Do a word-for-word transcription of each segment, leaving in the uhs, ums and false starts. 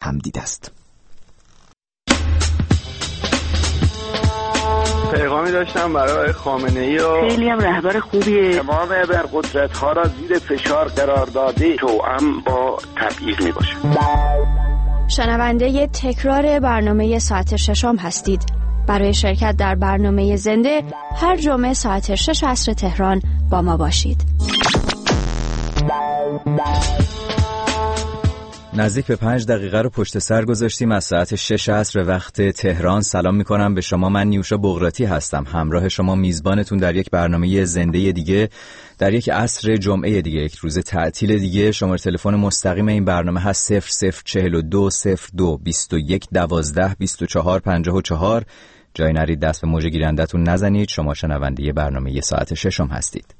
هم دیده است. پیغامی داشتم برای خامنه‌ای و خیلی هم رهبر خوبیه. تمام ابرقدرت‌ها را زیر فشار قرار داده، توأم با تبعیض میباشه. شنونده تکرار برنامه ساعت ششم هستید. برای شرکت در برنامه زنده هر جمعه ساعت شش عصر تهران با ما باشید. نزدیک به پنج دقیقه رو پشت سر گذاشتیم از ساعت شش عصر وقت تهران. سلام میکنم به شما، من نیوشا بغراتی هستم، همراه شما میزبانتون در یک برنامه زنده دیگه، در یک عصر جمعه دیگه، یک روز تعطیل دیگه. شماره تلفن مستقیم این برنامه هست صفر صفر چهل و دو صفر دو بیست و یک دوازده بیست و چهار پنجاه و چهار. جای نرید دست به موج گیرندتون نزنید. شما شنونده برنامه ساعت ششم هستید.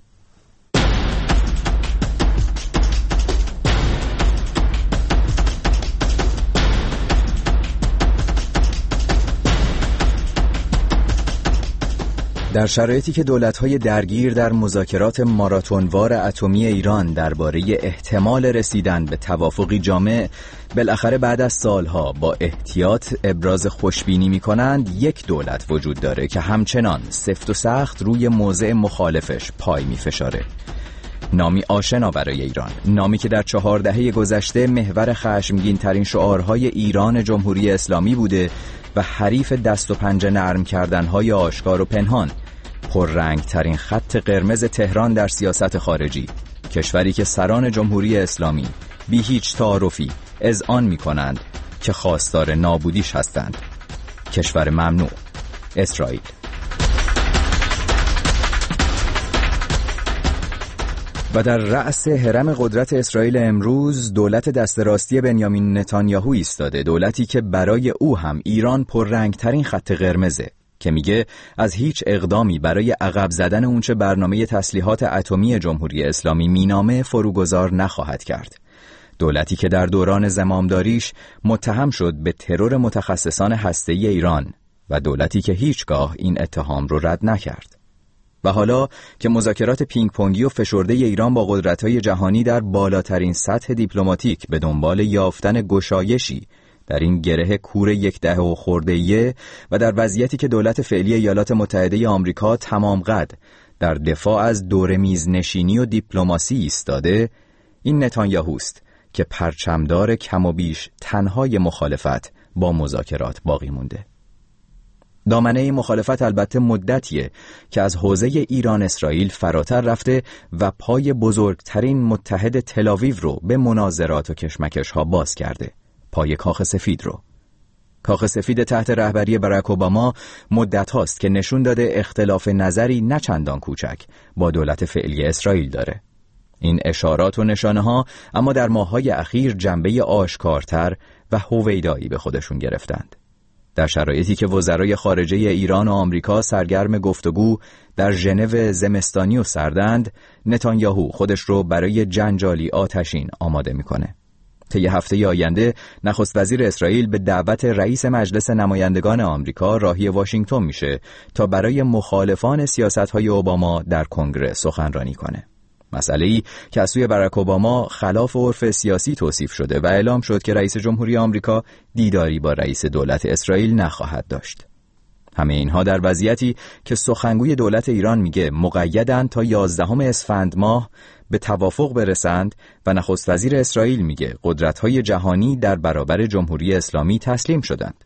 در شرایطی که دولت‌های درگیر در مذاکرات ماراتونوار اتمی ایران درباره احتمال رسیدن به توافقی جامع بالاخره بعد از سالها با احتیاط ابراز خوشبینی می‌کنند، یک دولت وجود داره که همچنان سفت و سخت روی موضع مخالفش پای می‌فشاره. نامی آشنا برای ایران، نامی که در چهار دهه گذشته محور خشمگین ترین شعارهای ایران جمهوری اسلامی بوده و حریف دست و پنجه نرم کردنهای آشکار و پنهان، پررنگ ترین خط قرمز تهران در سیاست خارجی، کشوری که سران جمهوری اسلامی بی هیچ تعارفی اذعان می کنند که خواستار نابودیش هستند، کشور ممنوع، اسرائیل. و در رأس هرم قدرت اسرائیل امروز دولت دست راستی بنیامین نتانیاهو ایستاده، دولتی که برای او هم ایران پررنگترین خط قرمزه، که میگه از هیچ اقدامی برای عقب زدن اونچه برنامه تسلیحات اتمی جمهوری اسلامی مینامه فروگذار نخواهد کرد. دولتی که در دوران زمامداریش متهم شد به ترور متخصصان هسته‌ای ایران و دولتی که هیچگاه این اتهام رو رد نکرد. و حالا که مذاکرات پینگ پونگی و فشرده ایران با قدرت‌های جهانی در بالاترین سطح دیپلماتیک به دنبال یافتن گشایشی در این گره کور یک دهه و خورده‌ایه و در وضعیتی که دولت فعلی ایالات متحده آمریکا تمام قد در دفاع از دور میز نشینی و دیپلماسی ایستاده، این نتانیاهوست که پرچمدار کم و بیش تنهای مخالفت با مذاکرات باقی مونده. دامنه مخالفت البته مدتیه که از حوزه ایران اسرائیل فراتر رفته و پای بزرگترین متحد تل‌آویو رو به مناظرات و کشمکش ها باز کرده، پای کاخ سفید رو. کاخ سفید تحت رهبری باراک اوباما مدت هاست که نشون داده اختلاف نظری نه چندان کوچک با دولت فعلی اسرائیل داره. این اشارات و نشانه ها اما در ماه‌های اخیر جنبه آشکارتر و هویدایی به خودشون گرفتند. در شرایطی که وزرای خارجه ایران و آمریکا سرگرم گفتگو در ژنو زمستانی و سردند، نتانیاهو خودش رو برای جنجالی آتشین آماده میکنه. طی هفته آینده نخست وزیر اسرائیل به دعوت رئیس مجلس نمایندگان آمریکا راهی واشنگتن میشه تا برای مخالفان سیاست‌های اوباما در کنگره سخنرانی کنه. مسئله‌ای که از سوی باراک اوباما خلاف عرف سیاسی توصیف شده و اعلام شد که رئیس جمهوری آمریکا دیداری با رئیس دولت اسرائیل نخواهد داشت. همه اینها در وضعیتی که سخنگوی دولت ایران میگه مقیدن تا یازدهم اسفند ماه به توافق برسند و نخست وزیر اسرائیل میگه قدرت‌های جهانی در برابر جمهوری اسلامی تسلیم شدند.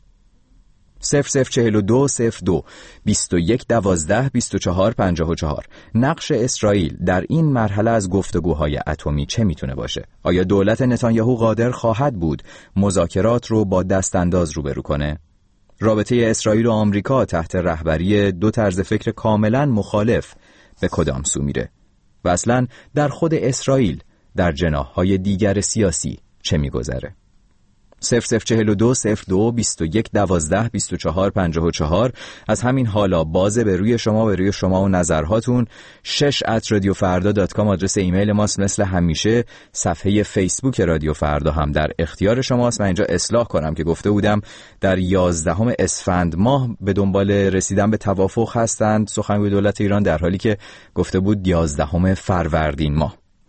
صفر صفر چهل و دو صفر دو بیست و یک دوازده بیست و چهار پنجاه و چهار. نقش اسرائیل در این مرحله از گفتگوهای اتمی چه میتونه باشه؟ آیا دولت نتانیاهو قادر خواهد بود مذاکرات رو با دست انداز روبرو کنه؟ رابطه اسرائیل و آمریکا تحت رهبری دو طرز فکر کاملا مخالف به کدام سو میره؟ و اصلا در خود اسرائیل در جناح‌های دیگر سیاسی چه میگذره؟ صفر صفر چهل و دو صفر دو بیست و یک دوازده بیست و چهار پنجاه و چهار. از همین حالا بازه به روی شما به روی شما و نظرهاتون. شش ات رادیو فردا دات کام آدرس ایمیل ماست مثل همیشه. صفحه فیسبوک رادیو فردا هم در اختیار شماست. من اینجا اصلاح کنم که گفته بودم در یازدهم اسفند ماه به دنبال رسیدن به توافق هستند سخنگوی دولت ایران، در حالی که گفته بود یازدهم فروردین ماه.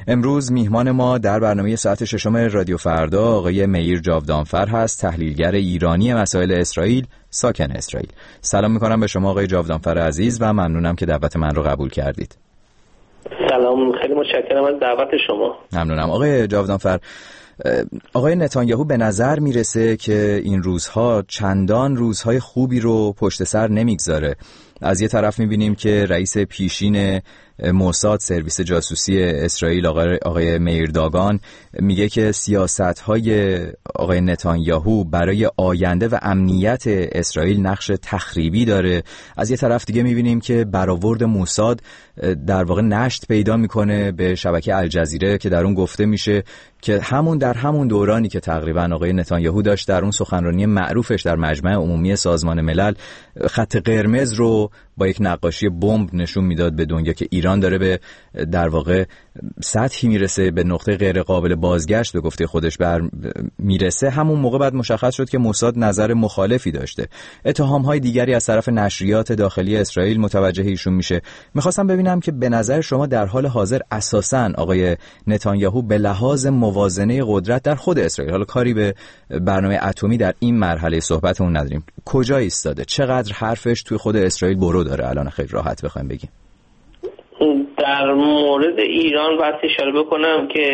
امروز میهمان ما در برنامه ساعت ششم رادیو فردا آقای مییر جاودانفر هست، تحلیلگر ایرانی مسائل اسرائیل، ساکن اسرائیل. سلام میکنم به شما آقای جاودانفر عزیز و ممنونم که دعوت من رو قبول کردید. سلام، خیلی متشکرم از دعوت شما. ممنونم. آقای جاودانفر، آقای نتانیاهو به نظر میرسه که این روزها چندان روزهای خوبی رو پشت سر نمیگذاره. از یه طرف میبینیم که رئیس پیشین موساد، سرویس جاسوسی اسرائیل، آقای, آقای مییر داگان میگه که سیاست‌های آقای نتانیاهو برای آینده و امنیت اسرائیل نقش تخریبی داره. از یه طرف دیگه میبینیم که برآورد موساد در واقع نشت پیدا میکنه به شبکه الجزیره که در اون گفته میشه که همون در همون دورانی که تقریبا آقای نتانیاهو داشت در اون سخنرانی معروفش در مجمع عمومی سازمان ملل خط قرمز رو با یک نقاشی بمب نشون میداد به دنیا که ایران داره به در واقع سطحی میرسه، به نقطه غیر قابل بازگشت به گفته خودش بر میرسه، همون موقع بعد مشخص شد که موساد نظر مخالفی داشته. اتهام‌های دیگری از طرف نشریات داخلی اسرائیل متوجه ایشون میشه. میخواستم ببینم که به نظر شما در حال حاضر اساساً آقای نتانیاهو به لحاظ موازنه قدرت در خود اسرائیل، حالا کاری به برنامه اتمی در این مرحله صحبتمون نداریم، کجا ایستاده؟ چقدر حرفش توی خود اسرائیل برو داره؟ الان خیلی راحت بخوایم بگیم. در مورد ایران باید اشاره بکنم که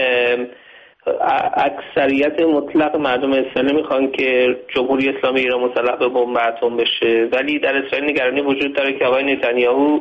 اکثریت مطلق مردم اسرائیل میخوان که جمهوری اسلامی ایران مسلح به بمب اتم بشه، ولی در اسرائیل نگرانی وجود داره که آقای نتانیاهو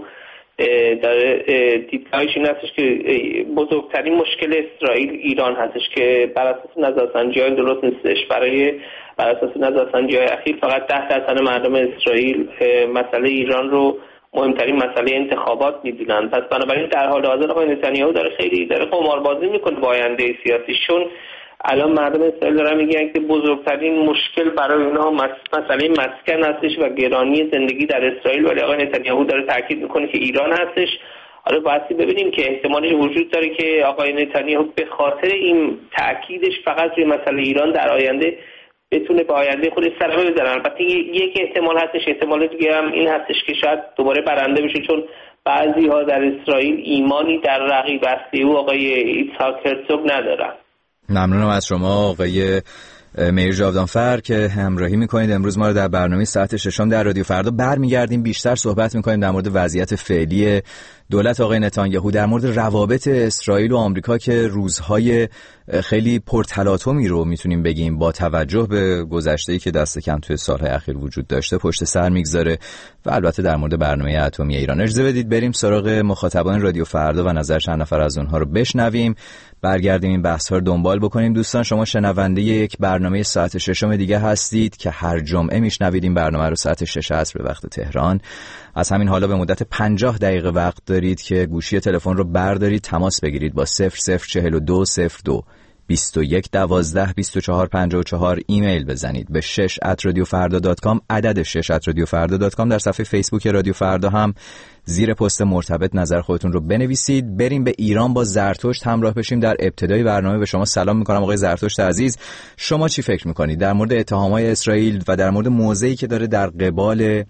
در دیدگاهش این هستش که بزرگترین مشکل اسرائیل ایران هستش که بر اساس نظرسنجی‌های درست نیستش. برای بر اساس نظرسنجی‌های اخیر فقط ده درصد مردم اسرائیل مسئله ایران رو مهمترین مسئله انتخابات میدونن. پس بنابراین در حال حاضر آقای نتانیاهو داره خیلی داره قماربازی میکنه با آینده سیاسی، چون الان مردم اسرائیل دارن میگن که بزرگترین مشکل برای اونها مسئله مسکن هستش و گرانی زندگی در اسرائیل، ولی آقای نتانیاهو داره تاکید میکنه که ایران هستش. حالا باید ببینیم که احتمالی وجود داره که آقای نتانیاهو به خاطر این تاکیدش فقط روی مسئله ایران در آینده بتونه به آینده خودش صدمه بزنه. البته یک احتمال هستش، احتمال دیگه هم این هستش که شاید دوباره برنده بشه، چون بعضی ها در اسرائیل ایمانی در رقیب اصلی او آقای ایتزهاک هرزوگ ندارن. ممنونم از شما آقای مییر جاودانفر که همراهی میکنید. امروز ما رو در برنامه ساعت ششم در رادیو فردا برمیگردیم، بیشتر صحبت میکنیم در مورد وضعیت فعلی دولت آقای نتانیاهو، در مورد روابط اسرائیل و آمریکا که روزهای خیلی پرتلاطمی رو میتونیم بگیم با توجه به گذشته‌ای که دست کم توی سالهای اخیر وجود داشته پشت سر میگذاره، و البته در مورد برنامه اتمی ایران. اجازه بدید بریم سراغ مخاطبان رادیو فردا و نظر چند نفر از اونها رو بشنویم، برگردیم این بحث‌ها رو دنبال بکنیم. دوستان، شما شنونده یک برنامه ساعت ششم دیگه هستید که هر جمعه میشنوید این برنامه رو ساعت شش عصر به وقت تهران. از همین حالا به مدت پنجاه دقیقه وقت دارید که گوشی تلفن رو بردارید، تماس بگیرید با صفر صفر چهل و دو صفر دو بیست و یک دوازده بیست و چهار پنجاه و چهار، ایمیل بزنید به شش ات رادیو فردا دات کام، عدد شش ات رادیو فردا دات کام. در صفحه فیسبوک رادیو فردا هم زیر پست مرتبط نظر خودتون رو بنویسید. بریم به ایران با زرتشت همراه بشیم. در ابتدای برنامه به شما سلام میکنم آقای زرتشت عزیز. شما چی فکر میکنید در مورد اتهامات اسرائیل و در مورد موضعی که داره در قبال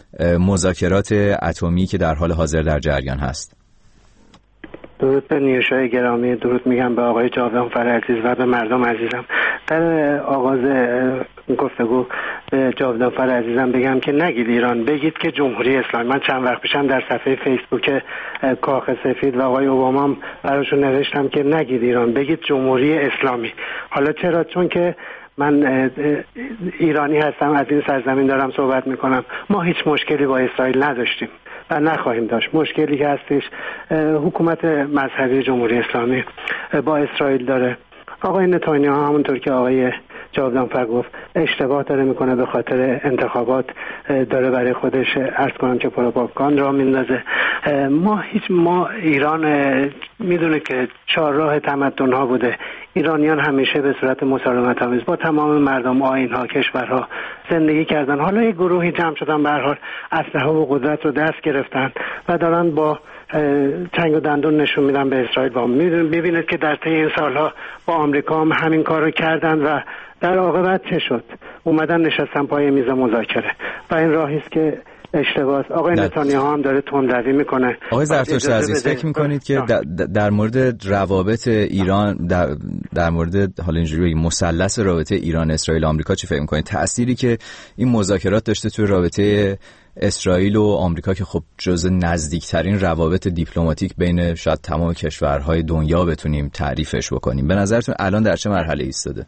مذاکرات اتمی که در حال حاضر در جریان هست؟ درود به نیوشای گرامی، درود میگم به آقای جاودانفر عزیز و به مردم عزیزم. در آغاز گفتگو به جاودانفر عزیزم بگم که نگید ایران، بگید که جمهوری اسلامی. من چند وقت پیشم در صفحه فیسبوک کاخ سفید و آقای اوباما هم براشون نوشتم که نگید ایران، بگید جمهوری اسلامی. حالا چرا؟ چون که من ایرانی هستم، از این سرزمین دارم صحبت میکنم. ما هیچ مشکلی با اسرائیل نداشتیم و نخواهیم داشت. مشکلی که هستش حکومت مذهبی جمهوری اسلامی با اسرائیل داره. آقای نتانیاهو همونطور که آقای جاودانفر گفت اشتباه داره میکنه، به خاطر انتخابات داره برای خودش عرض کنم که پروپاگاند را میندازه. ما هیچ ما ایران میدونه که چهارراه تمدن ها بوده. ایرانیان همیشه به صورت مسالمت آمیز با تمام مردم آیین ها کشورها زندگی کردن. حالا یک گروهی جمع شدن، به هر حال اسلحه و قدرت رو دست گرفتن و دارن با چنگ و دندون نشون میدن به اسرائیل. با ببینید که در طی این سالها با آمریکا هم همین کارو کردن و در عاقبت چه شد؟ اومدن نشستن پای میز مذاکره و این راهی است که اشتباهه. آقای نتانیاهو هم داره تندروی میکنه. آقای زرتشت عزیز، فکر میکنید که در مورد روابط ایران در, در مورد حالا اینجوری بگیم مثلث رابطه ایران اسرائیل آمریکا چی فکر میکنید؟ تأثیری که این مذاکرات داشته توی رابطه اسرائیل و آمریکا که خب جزء نزدیکترین روابط دیپلماتیک بین شاید تمام کشورهای دنیا بتونیم تعریفش بکنیم، به نظرتون الان در چه مرحله ایستاده؟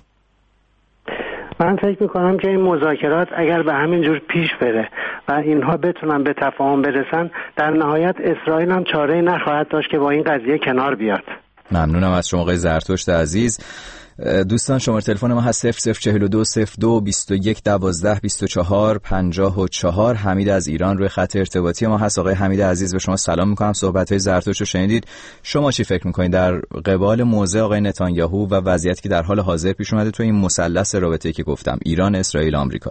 من فکر میکنم که این مذاکرات اگر به همین جور پیش بره و اینها بتونن به تفاهم برسن، در نهایت اسرائیل هم چاره‌ای نخواهد داشت که با این قضیه کنار بیاد. ممنونم از شما آقای زرتشت عزیز. دوستان شماره تلفن ما هست صفر صفر چهل و دو صفر دو بیست و یک دوازده بیست و چهار پنجاه و چهار. حمید از ایران روی خط ارتباطی ما هست. آقای حمید عزیز به شما سلام میکنم. صحبت‌های زرتشت رو شنیدید، شما چی فکر میکنید در قبال موضع آقای نتانیاهو و وضعیتی که در حال حاضر پیش اومده تو این مثلث رابطه‌ای که گفتم ایران، اسرائیل، آمریکا؟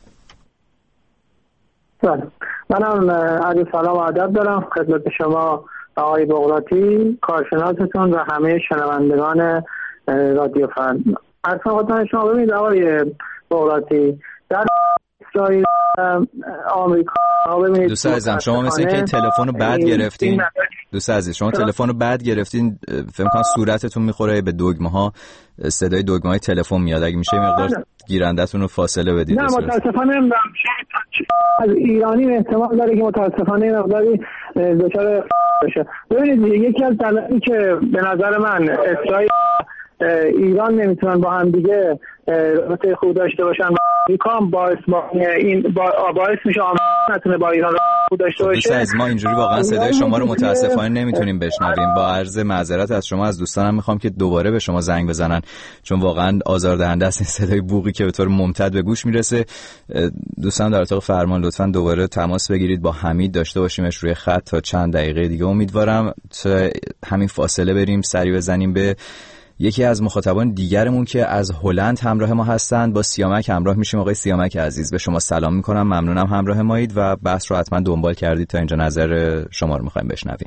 سلام، منم عرض سلام و ادب دارم خدمت شما آقای بغراتی، کارشناستون و همه شنوندگان رادیو فرد. اصلا خودتان شما ببینید آقای بغراتی، در اسرائیل آمریکا ببینید دوست عزیزم شما مثل اینکه تلفن رو بعد گرفتین. دوست عزیز شما تلفن رو بعد گرفتین، فکر کنم صورتتون میخوره به دگمه ها، صدای دگمه های تلفن میاد. اگه میشه مقدار گیرندتون رو فاصله بدید. نه متاسفانه نمیدونم از ایرانی احتمال داره که متاسفانه مقداری دچار بشه. ببینید یکی از دلایلی که به نظر من اسرائیل ایران نمیتونن با هم دیگه رابطه خوب داشته باشن، آمریکا باعث با این با باعث میشه آمریکا نتونه با ایران خوب داشته باشه. دوست از ما اینجوری واقعا صدای شما رو متاسفانه نمیتونیم بشنویم. با عرض معذرت از شما از دوستانم میخوام که دوباره به شما زنگ بزنن، چون واقعا آزاردهنده است این صدای بوقی که به طور ممتد به گوش میرسه. دوستان در اتاق فرمان لطفاً دوباره تماس بگیرید با حمید، داشته باشیمش روی خط تا چند دقیقه دیگه. امیدوارم تا همین فاصله بریم سری بزنیم به یکی از مخاطبان دیگرمون که از هلند همراه ما هستند. با سیامک همراه میشیم. آقای سیامک عزیز به شما سلام میکنم، ممنونم همراه مایید و بحث رو حتما دنبال کردید. تا اینجا نظر شما رو میخوایم بشنویم.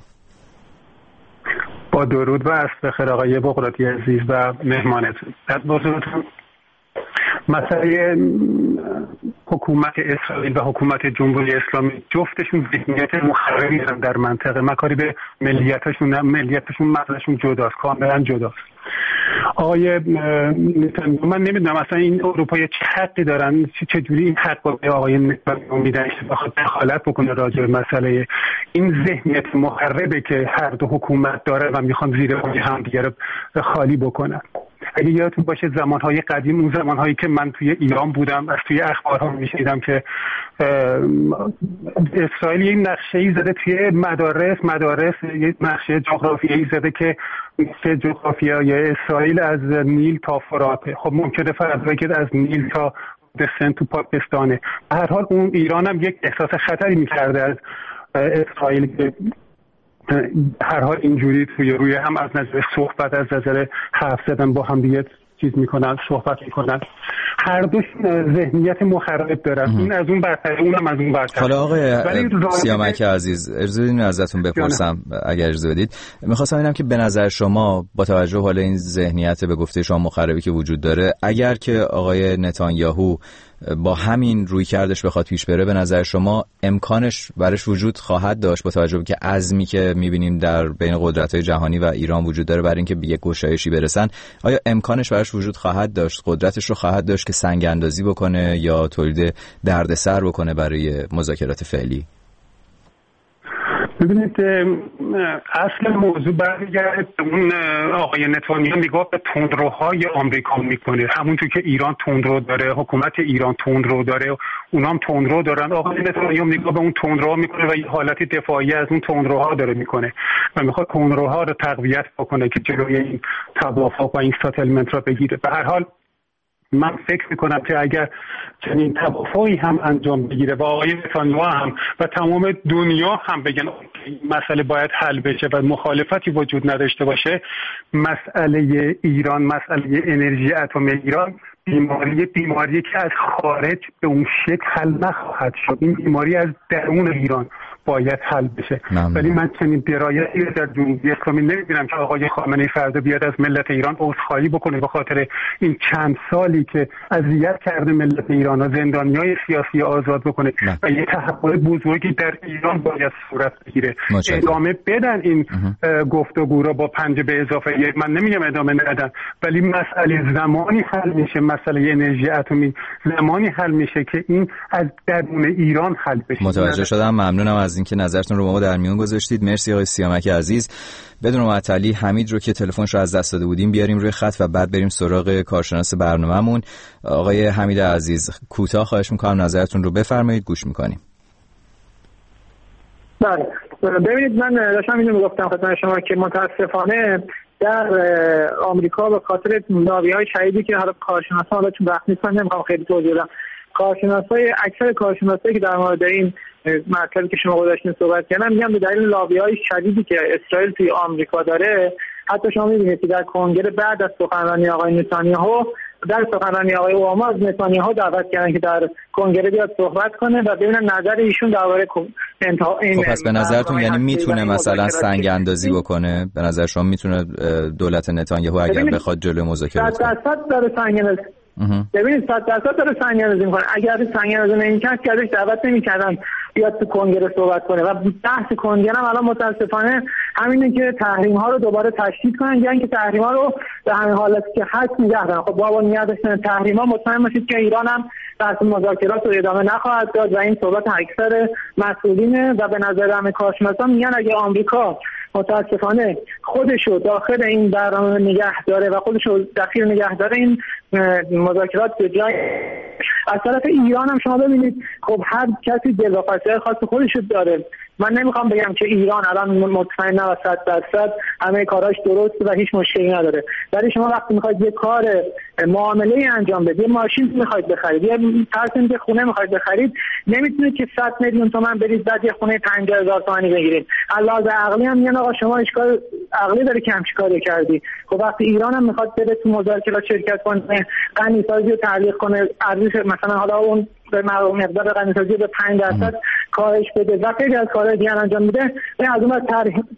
با درود و عصر بخیر آقای بغراتی عزیز و مهمانتون. از بزرگتون مسئله حکومت اسرائیل و حکومت جمهوری اسلامی جفتشون ذهنیت مخربی دارن در منطقه. مکاری به ملیتشون ملیتشون مغزشون جداست، کاملا جداست. آقای من نمیدونم اصلا این اروپایی چه حقی دارن، چه جوری این حق رو به آقای نتانیاهو میدن که بخواد دخالت بکنه راجع به مسئله این ذهنیت مخربه که هر دو حکومت داره و میخوان زیر پای هم دیگه رو خالی بکنن. اگه یادتون باشه زمانهای قدیم، اون زمانهایی که من توی ایران بودم، از توی اخبارها میشنیدم که اسرائیل یه نقشه‌ای زده توی مدارس مدارس یه نقشه جغرافیایی زده که نقشه جغرافیایی اسرائیل از نیل تا فراته. خب ممکنه فرض بگید از نیل تا دسن تو پاکستانه. به هر حال اون ایران هم یک احساس خطری میکرده از اسرائیل که هر حال اینجوری توی روی هم از نظر صحبت، از نظر حرف زدن با هم دیگه چیز میکنن، صحبت میکنن. هر دوش ذهنیت مخرب دارن. این از اون برتره، اونم از اون برتره. حالا آقای سیامک عزیز اجازه بدید ازتون بپرسم اگر اجازه بدید. میخواستم ببینم که به نظر شما با توجه حالا این ذهنیت به گفته شما مخربی که وجود داره، اگر که آقای نتانیاهو با همین روی کردش بخواد پیش بره، به نظر شما امکانش برش وجود خواهد داشت با توجه به که عزمی که میبینیم در بین قدرت‌های جهانی و ایران وجود داره برای اینکه به یک گشایشی برسن؟ آیا امکانش برش وجود خواهد داشت، قدرتش رو خواهد داشت که سنگ اندازی بکنه یا تولید دردسر بکنه برای مذاکرات فعلی؟ ببینید اصل موضوع برمیگرده به اون آقای نتانیاهو نگاه به تندروهای آمریکا میکنه. همونطور که ایران تندرو داره، حکومت ایران تندرو داره، اونا هم تندرو دارن. آقای نتانیاهو نگاه به اون تندروها میکنه و یه حالت دفاعی از اون تندروها داره میکنه و میخواد تندروها رو تقویت بکنه که جلوی این توافق و این ساتلمنت را بگیره. به هر حال من فکر میکنم که اگر چنین توافقی هم انجام بگیره و آقای نتانیاهو هم و تمام دنیا هم بگن مسئله باید حل بشه و مخالفتی وجود نداشته باشه، مسئله ایران، مسئله انرژی اتمی ایران بیماری بیماری که از خارج به اون شکل حل نخواهد شد. این بیماری از درون ایران باید حل بشه. ولی من چنین درایتی در جمهوری اسلامی نمی‌بینم که آقای خامنه‌ای فردا بیاد از ملت ایران عذرخواهی بکنه به خاطر این چند سالی که اذیت کرده ملت ایران و زندانیای سیاسی آزاد بکنه نه. و یه تحول بزرگی در ایران باید صورت بگیره. ادامه بدن این گفتگو را با پنج به اضافه یک. من نمیگم ادامه ندن، ولی مسئله زمانی حل میشه، مسئله انرژی اتمی زمانی حل میشه که این از درون ایران حل بشه. متوجه شدم. ممنونم از اینکه نظرتون رو با ما در میون گذاشتید. مرسی آقای سیامک عزیز. بدون معطلی حمید رو که تلفنش رو از دست داده بودیم بیاریم روی خط و بعد بریم سراغ کارشناس برنامه‌مون. آقای حمید عزیز کوتاه خواهش می‌کنم نظرتون رو بفرمایید، گوش می‌کنیم. بله ببینید، من داشتم اینو میگفتم خدمت شما که متاسفانه در آمریکا به خاطر لابی‌های شدیدی که حالا کارشناسا حالا چون وقت نیست نمیخوام خیلی توضیح بدم، کارشناسای اکثر کارشناسایی که در مورد این مطلبی که شما گذاشتین صحبت کردن میگن به دلیل لابی‌های شدیدی که اسرائیل توی آمریکا داره، حتی شما می‌بینید که در کنگره بعد از سخنرانی آقای نتانیاهو در سخنرانی آقای اوباما از نتانیاهو دعوت کردن که در کنگره بیاد صحبت کنه و ببینن نظر ایشون درباره انتها این. خب پس به نظرتون یعنی میتونه مثلا سنگ اندازی بکنه؟ به نظر شما میتونه دولت نتانیاهو اگر بخواد جلوی مذاکرات کنه؟ صد درصد داره سنگ اندازی. ببینید صد درصد داره سنگ اندازی میکنه. اگر سنگ اندازی نمی‌کرد که ازش دعوت نمی‌کردن بیاد تو کنگره صحبت کنه. و بحث کنگره هم الان متاسفانه همینه که تحریم ها رو دوباره تشدید کنن، یعنی که تحریم ها رو به همین حالتی که هست نگه دارن. خب بابا نیاز داشتن تحریم ها، مطمئن باشید که ایران هم بحث مذاکرات رو ادامه نخواهد داد و این صحبت اکثر مسئولینه. و به نظر همه کارشناسان میگن اگه آمریکا متاسفانه خودشو داخل این برنامه نگه داره و خودشو دخیل نگه داره، این مذاکرات به جای از طرف ایران هم شما ببینید خب هر کسی دلواپسی خاص خودشو داره. من نمیخوام بگم که ایران الان مطمئن و صد درصد همه کاراش درسته و هیچ مشکلی نداره، ولی شما وقتی میخواید یه کار معامله انجام بدید، یه ماشین میخواید بخرید، یه فرض کنید خونه میخواید بخرید، نمیتونید که صد میلیون تومان برید بعد یه خونه پنجاه هزار تومانی بگیرید. علاوه عقلی هم میگن آقا شما اشکال عقلی داره که همچین کاری کردی. خب وقتی ایران هم میخواد بره تو مذاکرات شرکت کنه، غنیسازی رو تعلیق کنه، ارزش مثلا حالا اون به مقدار غنیسازی به پنج درصد کاهش بده و خیلی از کارهای دیگر انجام میده، این از اون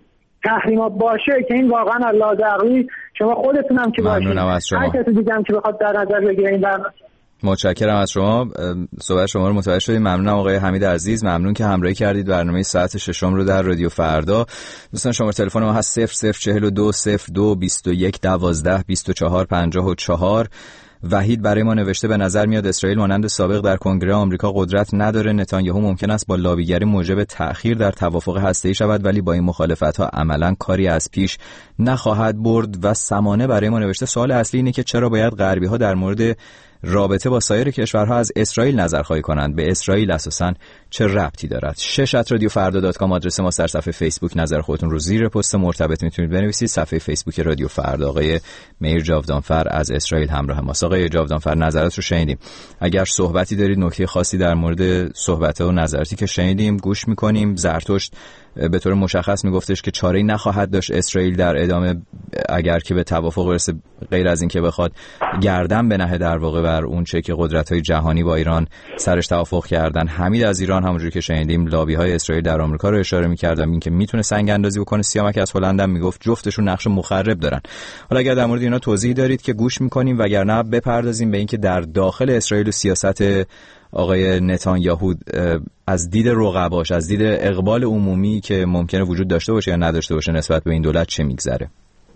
تحریمات باشه که این واقعا لازم عقلی شما خودتون هم که باشید، هر کسی دیگه هم که بخواد در نظر بگیره این برنامه. متشکرم از شما. صحبت شما رو متوجه شدیم. ممنونم آقای حمید عزیز. ممنون که همراهی کردید برنامه ساعت ششم رو در رادیو فردا. دوستان شماره تلفن ما هست صفر صفر چهل و دو صفر دو بیست و یک دوازده بیست و چهار پنجاه و چهار. وحید برای ما نوشته به نظر میاد اسرائیل مانند سابق در کنگره آمریکا قدرت نداره. نتانیاهو ممکن است با لابیگری موجب تأخیر در توافق هسته‌ای شود، ولی با این مخالفت‌ها عملاً کاری از پیش نخواهد برد. و سمانه برای ما نوشته سوال اصلی اینه که چرا باید غربی‌ها در مورد رابطه با سایر کشورها از اسرائیل نظرخواهی کنند؟ به اسرائیل اساساً چه ربطی دارد؟ شش ات رادیو فردا دات کام آدرس ما. در صفحه فیسبوک نظر خودتون رو زیر پست مرتبط میتونید بنویسید. صفحه فیسبوک رادیو فردا. آقای میر جاودانفر از اسرائیل همراه ماست. آقای جاودانفر نظرات رو شنیدیم. اگر صحبتی دارید، نکته خاصی در مورد صحبت‌ها و نظراتی که شنیدیم گوش می‌کنیم. زرتشت به طور مشخص میگفتش که چاره‌ای نخواهد داشت اسرائیل در ادامه اگر که به توافق برسه، غیر از این که بخواد گردن بنهه در واقع بر اون چه که قدرت‌های جهانی با ایران سرش توافق کردن. حمید از ایران همونجوری که شنیدیم لابی‌های اسرائیل در آمریکا رو اشاره می‌کرد، این که میتونه سنگ اندازی بکنه. سیامک از هلند هم میگفت جفتشون نقش مخرب دارن. حالا اگر در مورد اینا توضیح دارید که گوش می‌کنیم، وگرنه بپردازیم به اینکه در داخل اسرائیل و سیاست آقای نتانیاهو از دید رقباش، از دید اقبال عمومی که ممکنه وجود داشته باشه یا نداشته باشه نسبت به این دولت چه میگذره؟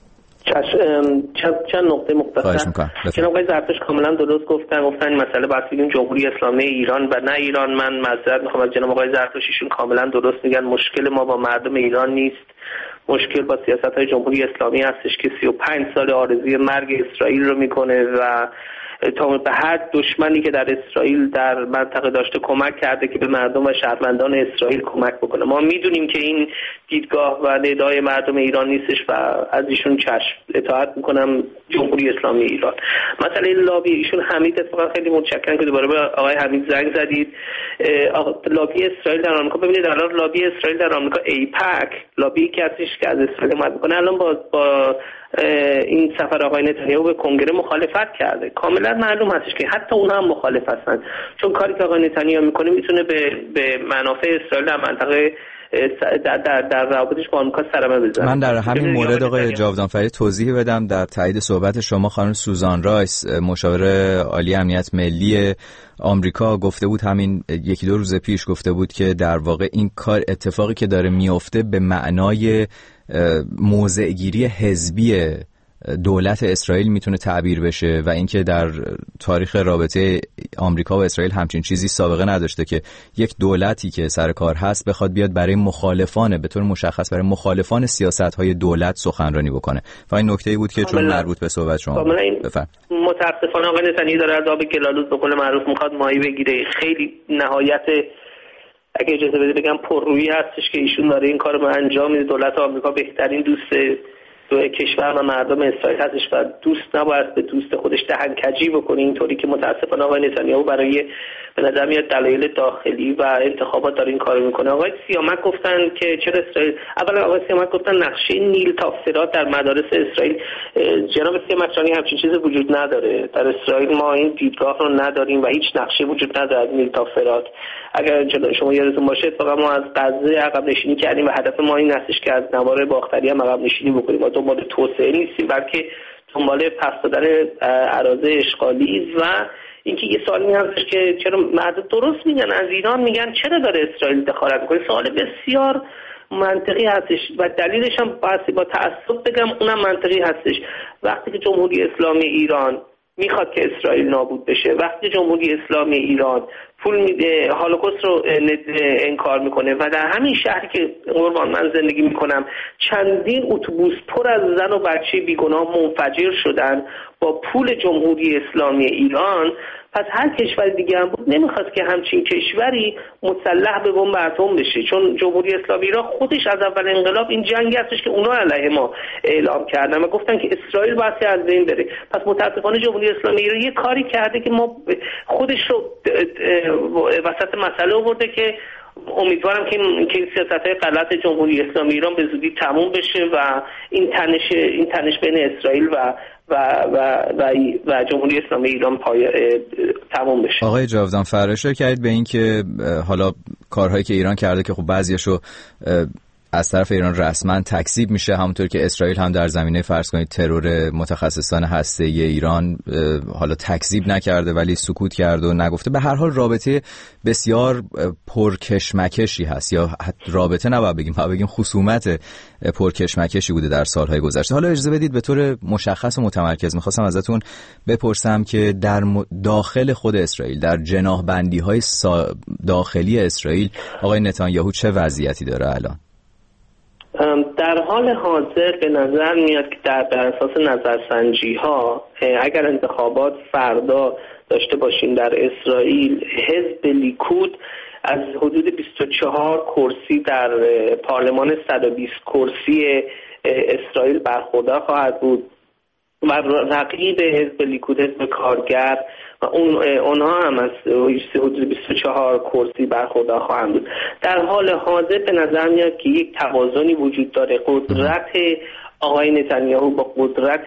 چند چند نقطه مختصر. جناب آقای زرتشت کاملا درست گفتن. گفتن این مسئله بحث بگیم جمهوری اسلامی ایران و نه ایران. من معذرت میخوام از جناب آقای زرتشت، ایشون کاملا درست میگن. مشکل ما با مردم ایران نیست، مشکل با سیاست‌های جمهوری اسلامی هستش که سی و پنج سال آرزوی مرگ اسرائیل رو میکنه و تا به هر دشمنی که در اسرائیل در منطقه داشته کمک کرده که به مردم و شهروندان اسرائیل کمک بکنه. ما میدونیم که این دیدگاه و ندای مردم ایران نیستش و از ایشون چشم اطاعت میکنم جمهوری اسلامی ایران. مسئله لابی ایشون حمید، اتفاقا خیلی متشکرم که دوباره به آقای حمید زنگ زدید. لابی اسرائیل در آمریکا، ببینید الان لابی اسرائیل در آمریکا ایپک لابی که هستش که از اسرائیل اومد میکنه، الان با با این سفر آقای نتانیاهو به کنگره مخالفت کرده. کاملا معلوم هستش که حتی اونها هم مخالف هستن، چون کاری که آقای نتانیاهو میکنه میتونه به به منافع اسرائیل در منطقه در در, در روابطش با آمریکا سرمه بزنه. من در همین مورد آقای جاودانفری توضیح بدم در تایید صحبت شما. خانم سوزان رایس مشاور عالی امنیت ملی آمریکا گفته بود همین یکی دو روز پیش گفته بود که در واقع این کار اتفاقی که داره میفته به معنای موضع‌گیری حزبی دولت اسرائیل میتونه تعبیر بشه و اینکه در تاریخ رابطه آمریکا و اسرائیل همچین چیزی سابقه نداشته که یک دولتی که سر کار هست بخواد بیاد برای مخالفان به طور مشخص برای مخالفان سیاست‌های دولت سخنرانی بکنه. و این نکته‌ای بود که چون مربوط به صحبت شما بفرمایید. متأسفانه آقای نتانیاهو داره از آب گلالود به قول معروف میخواد ماهی بگیره. خیلی نهایت اگه اجازه بدید بگم پررویی هستش که ایشون داره این کارو انجام میده. دولت آمریکا بهترین دوست دو کشور و مردم اسرائیل هستش و دوست نباید به دوست خودش دهنکجی بکنه اینطوری که متاسفانه آقای نتانیاهو برای به نظر میاد دلایل داخلی و انتخابات داره این کارو میکنه. آقای سیامک گفتن که چرا اسرائیل اولا آقای سیامک گفتن نقشه نیل تا فرات در مدارس اسرائیل. جناب سیامک جانی همچین چیزی وجود نداره. در اسرائیل ما این دیدگاه رو نداریم و هیچ نقشه وجود نداره از نیل تا فرات. اگر شما یادتون باشه اتفاقا ما از غزه عقب نشینی کردیم و هدف ما این هستش که از نوار باختری هم عقب نشینی بکنیم. ما دنبال توسعه نیستیم بلکه دنبال پس دادن اراضی اشغالی. و اینکه یه سوالی هستش که چرا مردم درست میگن از ایران میگن چرا داره اسرائیل دخالت میکنه. سوال بسیار منطقی هستش و دلیلش هم با تعصب بگم اونم منطقی هستش. وقتی که جمهوری اسلامی ایران میخواد که اسرائیل نابود بشه، وقتی جمهوری اسلامی ایران پول میده هولوکاست رو انکار میکنه و در همین شهری که قربان من زندگی میکنم چندین اتوبوس پر از زن و بچه بیگناه منفجر شدن با پول جمهوری اسلامی ایران، پس هر کشور دیگه هم بود نمیخواست که همچین کشوری مسلح به بمب اتم بشه، چون جمهوری اسلامی ایران خودش از اول انقلاب این جنگی هستش که اونا علیه ما اعلام کردن و گفتن که اسرائیل باید از بین بره. پس متاسفانه جمهوری اسلامی ایران یه کاری کرده که ما خودش رو وسط مسئله آورده که امیدوارم که این سیاست‌های غلط جمهوری اسلامی ایران به زودی تموم بشه و این تنش این تنش بین اسرائیل و و و و, و جمهوری اسلامی ایران پای تموم بشه. آقای جاودان فراشو کردید به این که حالا کارهایی که ایران کرده که خب بعضیاشو از طرف ایران رسما تکذیب میشه، همونطور که اسرائیل هم در زمینه فرض کنید ترور متخصصان هسته‌ای ایران حالا تکذیب نکرده ولی سکوت کرده و نگفته. به هر حال رابطه بسیار پرکشمکشی هست، یا رابطه نباید بگیم، باید بگیم خصومت پرکشمکشی بوده در سالهای گذشته. حالا اجازه بدید به طور مشخص و متمرکز میخواستم ازتون بپرسم که در داخل خود اسرائیل، در جناح‌بندی‌های داخلی اسرائیل، آقای نتانیاهو چه وضعیتی داره الان؟ در حال حاضر به نظر میاد که در, در اساس نظرسنجی ها اگر انتخابات فردا داشته باشیم در اسرائیل، حزب لیکود از حدود بیست و چهار کرسی در پارلمان صد و بیست کرسی اسرائیل برخوردار خواهد بود و رقیب حزب لیکود حزب کارگر و اون اونها هم از حدود بیست و چهار کرسی برخوردار خواهند بود. در حال حاضر به نظر میاد که یک توازنی وجود داره. قدرت آقای نتانیاهو با قدرت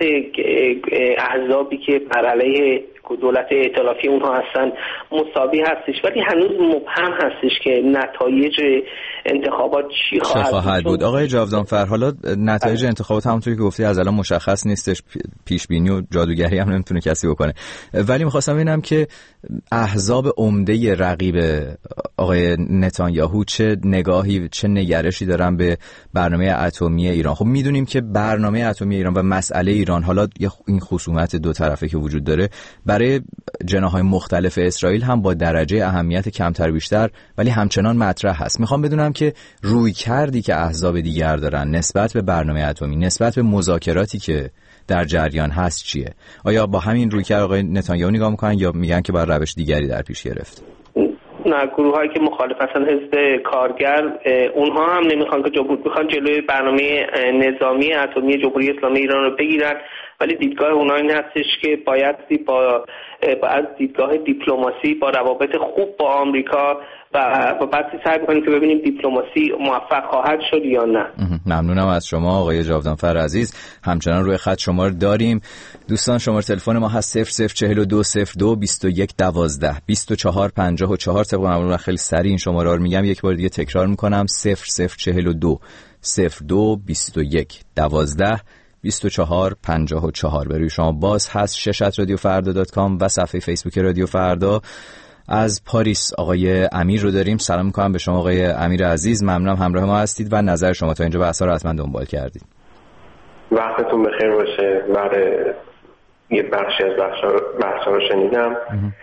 احزابی که بر علیه دولت ائتلافی اونها هستن مساوی هستش، ولی هنوز مبهم هستش که نتایج انتخابات چی خواهد, خواهد بود. آقای جاودانفر، حالا نتایج انتخابات همونطوری که گفتی از الان مشخص نیستش، پیش بینی و جادوگری هم نمیتونه کسی بکنه، ولی میخواستم ببینم که احزاب عمده رقیب آقای نتانیاهو چه نگاهی، چه نگرشی دارن به برنامه اتمی ایران. خب میدونیم که برنامه اتمی ایران و مسئله ایران، حالا این خصومت دو طرفه که وجود داره، برای جناح‌های مختلف اسرائیل هم با درجه اهمیت کمتر بیشتر ولی همچنان مطرح هست. میخوام بدونم که روی کردی که احزاب دیگر دارن نسبت به برنامه اتمی، نسبت به مذاکراتی که در جریان هست چیه؟ آیا با همین روی کرد آقای نتانیاهو نگاه میکنن یا میگن که باید روش دیگری در پیش گرفت؟ نه، گروه هایی که مخالف هستن حزب کارگر اونها هم نمیخوان که جمهور میخوان جلوی برنامه نظامی اتمی جمهوری اسلامی ایران رو بگیرن و ولی دیدگاه اونها این هستش که باید با از دیدگاه دیپلماسی با روابط خوب با آمریکا و بعد سعی می‌کنیم که ببینیم دیپلماسی موفق خواهد شد یا نه. ممنونم از شما آقای جاودانفر عزیز. همچنان روی خط شما رو داریم. دوستان شماره تلفن ما هست صفر صفر چهل و دو صفر دو بیست و یک دوازده بیست و چهار پنجاه و چهار. طبق معمول خیلی سریع این شماره رو میگم، یک بار دیگه تکرار میکنم: صفر صفر چهل و دو صفر دو بیست و یک دوازده بیست و چهار پنجاه و چهار. بروی شما باز هست. شش ات رادیو فردا دات کام و صفحه فیسبوک رادیو فردا. از پاریس آقای امیر رو داریم. سلام میکنم به شما آقای امیر عزیز، ممنونم همراه ما هستید و نظر شما تا اینجا بحثا رو حتما دنبال کردید. وقتتون بخیر باشه. برای یه بخشی از بحثا رو شنیدم،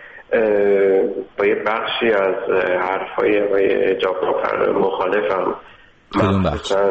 با یه بخشی از حرفای آقای جاودانفر مخالفم، مخصوصا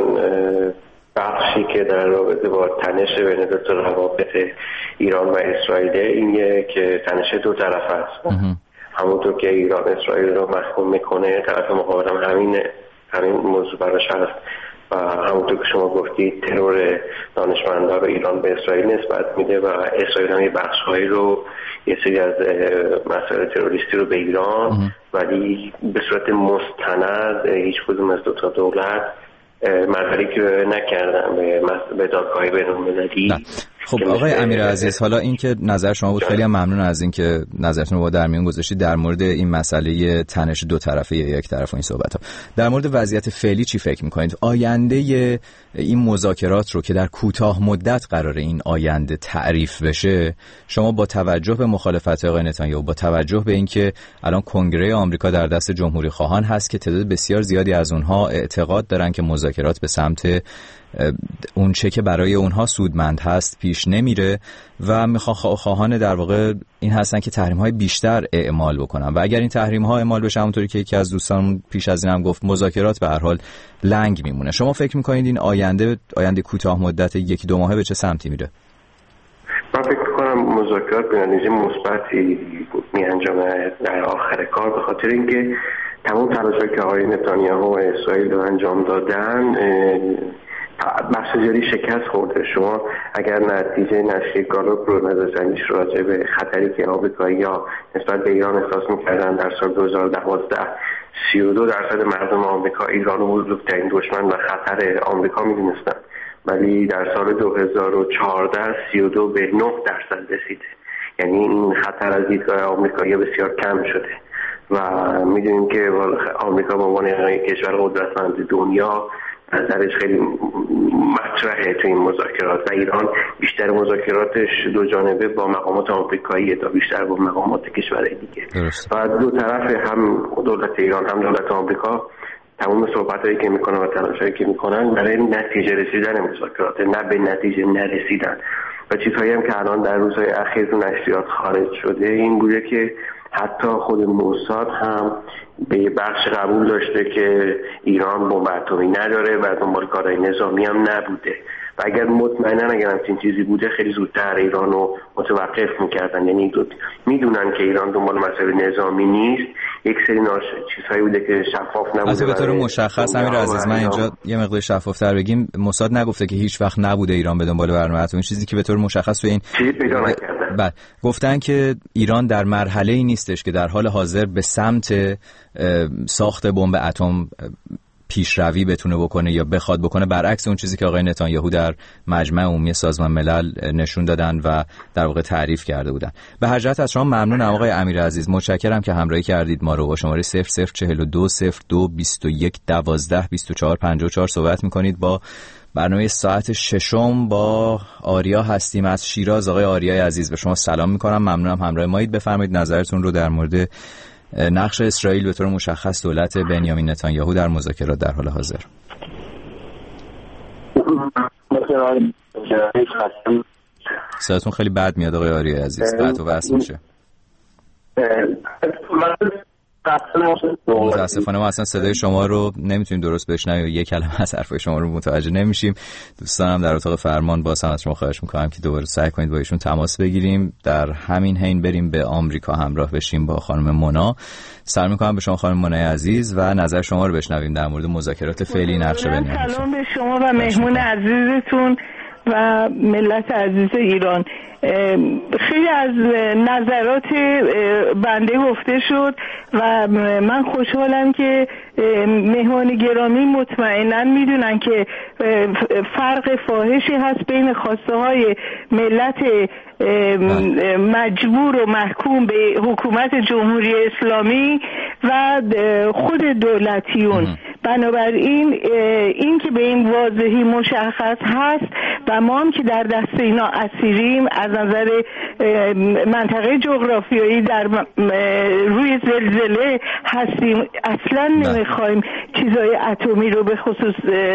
بخشی که در رابطه با تنش بین دو تا روابط ایران و اسرائیل، اینه که تنش دو طرف است. همونطور که ایران اسرائیل رو محکوم میکنه، طرف مقابلم همین همین موضوع براش هست و همونطور که شما گفتید ترور دانشمندان رو ایران به اسرائیل نسبت میده و اسرائیل هم یه بخش‌هایی رو، یه سری از مسائل تروریستی رو به ایران، ولی به صورت مستند هیچ کدوم از دو تا دولت مدارکی که نکردن به به دادگاه بین‌المللی. خب آقای امیر عزیز، حالا این که نظر شما بود، خیلی هم ممنون از این که نظرتون رو با در میون گذاشتید در مورد این مسئله تنش دو طرفه یا یک طرفه این صحبت‌ها. در مورد وضعیت فعلی چی فکر می‌کنید؟ آینده این مذاکرات رو که در کوتاه مدت قراره این آینده تعریف بشه، شما با توجه به مخالفت آقای نتانیاهو، با توجه به اینکه الان کنگره آمریکا در دست جمهوری خواهان هست که تعداد بسیار زیادی از اونها اعتقاد دارن که مذاکرات به سمت اون چه که برای اونها سودمند هست پیش نمیره و میخوان خواهان در واقع این هستن که تحریم‌های بیشتر اعمال بکنن و اگر این تحریم‌ها اعمال بشه، همونطوری که یکی از دوستان پیش از این هم گفت، مذاکرات به هر حال لنگ میمونه. شما فکر میکنید این آینده آینده کوتاه مدت یکی دو ماهه به چه سمتی میره؟ من فکر میکنم مذاکرات به نتیجه مثبتی میانجامه در آخر کار، به خاطر اینکه تمام تلاش‌هایی که آقای نتانیاهو و اسرائیل رو انجام دادن بسیاری شکست خورده. شما اگر نتیجه نشریه گالوپ رو نظرسنجیش راجع به خطری که آمریکایی‌ها نسبت به ایران احساس می‌کردن در سال دو هزار و دوازده، سی و دو درصد مردم آمریکا ایران رو بزرگترین دشمن و خطر آمریکا می‌دونستن، ولی در سال دو هزار و چهارده سی و دو به نه درصد رسیده. یعنی این خطر از دیدگاه آمریکایی بسیار کم شده و می‌دونیم که آمریکا به عنوان یک کشور قدرتمند دنیا نظرش خیلی مطرحه تو این مذاکرات و ایران بیشتر مذاکراتش دو جانبه با مقامات آمریکایی تا بیشتر با مقامات کشورهای دیگه درست. و دو طرف، هم دولت ایران هم دولت آمریکا، تمام صحبتایی که میکنن و تلاشایی که میکنن برای نتیجه رسیدن مذاکرات، نه به نتیجه نرسیدن. و چیزهایی هم که الان در روزهای اخیر تو نشریات خارج شده این بوده که حتی خود موساد هم به یه بخش قبول داشته که ایران بمب اتمی نداره و دنبال کارهای نظامی هم نبوده و اگر مطمئنن اگر همچین چیزی بوده خیلی زودتر ایران رو متوقف میکردن. یعنی میدونن که ایران دنبال مسئله نظامی نیست، یک سری ناش چیزهایی بوده که شفاف نبوده. البته به طور مشخص امیر عزیز، من اینجا یه مقدار شفافتر بگیم، موساد نگفته که هیچ وقت نبوده ایران به دنبال برنامه اتمی. چیزی که به طور مشخص تو این چیزی پیدا نکردن. بعد گفتن که ایران در مرحله‌ای نیستش که در حال حاضر به سمت ساخت بمب اتم پیشروی بتونه بکنه یا بخواد بکنه، برعکس اون چیزی که آقای نتانیاهو در مجمع عمومی سازمان ملل نشون دادن و در واقع تعریف کرده بودن. به هر جهت از شما ممنونم آقای امیر عزیز، متشکرم که همراهی کردید ما رو. با شماره صفر صفر چهل و دو صفر دو بیست و یک دوازده بیست و چهار پنجاه و چهار صحبت میکنید. با برنامه ساعت ششم با آریا هستیم از شیراز. آقای آریای عزیز به شما سلام میکنم، ممنونم همراه مایید. بفرمایید نظرتون رو در مورد نقش اسرائیل به طور مشخص دولت بنیامین نتانیاهو در مذاکرات در حال حاضر. صداتون خیلی بد میاد آقای آریای عزیز، قطع و وصل میشه. متاسفانه ما اصلا صدای شما رو نمیتونیم درست بشنویم، یک کلمه از حرفای شما رو متوجه نمیشیم. دوستانم در اتاق فرمان باز هم از شما خواهش میکنم که دوباره سعی کنید با ایشون تماس بگیریم. در همین حین بریم به آمریکا همراه بشیم با خانم مونا. سلام میکنم به شما خانم مونای عزیز و نظر شما رو بشنویم در مورد مذاکرات فعلی نقش بنیامین. سلام به شما و مهمون عزیزتون و ملت عزیز ایران. خیلی از نظرات بنده گفته شد و من خوشحالم که مهمان گرامی مطمئنا میدونن که فرق فاحشی هست بین خواسته های ملت مجبور و محکوم به حکومت جمهوری اسلامی و خود دولتیون. بنابراین این که به این واضحی مشخص هست و ما هم که در دست اینا اسیریم از نظر منطقه جغرافیایی در روی زلزله هستیم، اصلا نمیخوایم چیزای اتمی رو به خصوص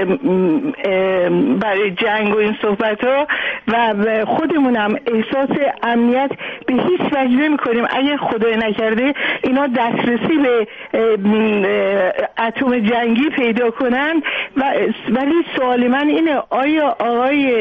برای جنگ و این صحبت ها و خودمونم احساس امنیت به هیچ وجه نمی کنیم. اگر خدای نکرده اینا دسترسی به اتم جنگی پیدا کنن و ولی سوال من اینه آیا آقای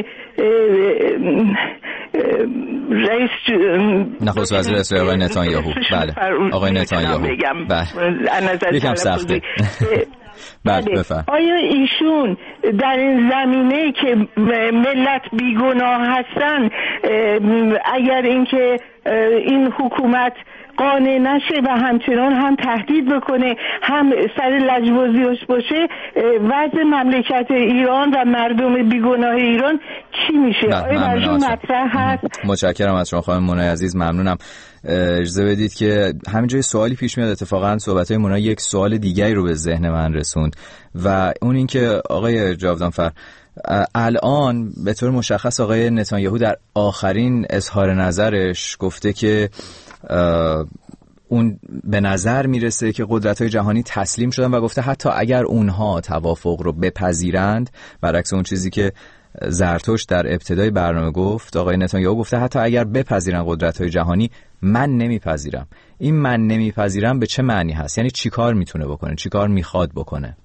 رئیس نخست وزیر اسرائیل آقای نتانیاهو بله آقای نتانیاهو بله یکم سخته بله بفرم آیا ایشون در این زمینه که ملت بیگناه هستن اگر اینکه این حکومت قانع نشه و همچنان هم تهدید بکنه هم سر لجبازیش باشه وضع مملکت ایران و مردم بیگناه ایران چی میشه؟ آیا برشون مطرح هست؟ متشکرم از شما خانم منای عزیز، ممنونم. اجازه بدید که همینجای سوالی پیش میاد. اتفاقا صحبت‌های منای یک سوال دیگری رو به ذهن من رسوند و اون این که آقای جاودانفر الان به طور مشخص آقای نتانیاهو در آخرین اظهار نظرش گفته که اون به نظر میرسه که قدرت‌های جهانی تسلیم شدن و گفته حتی اگر اونها توافق رو بپذیرند، برعکس اون چیزی که زرتشت در ابتدای برنامه گفت، آقای نتانیاهو گفته حتی اگر بپذیرن قدرت‌های جهانی من نمیپذیرم. این من نمیپذیرم به چه معنی هست؟ یعنی چیکار میتونه بکنه؟ چیکار میخواد بکنه؟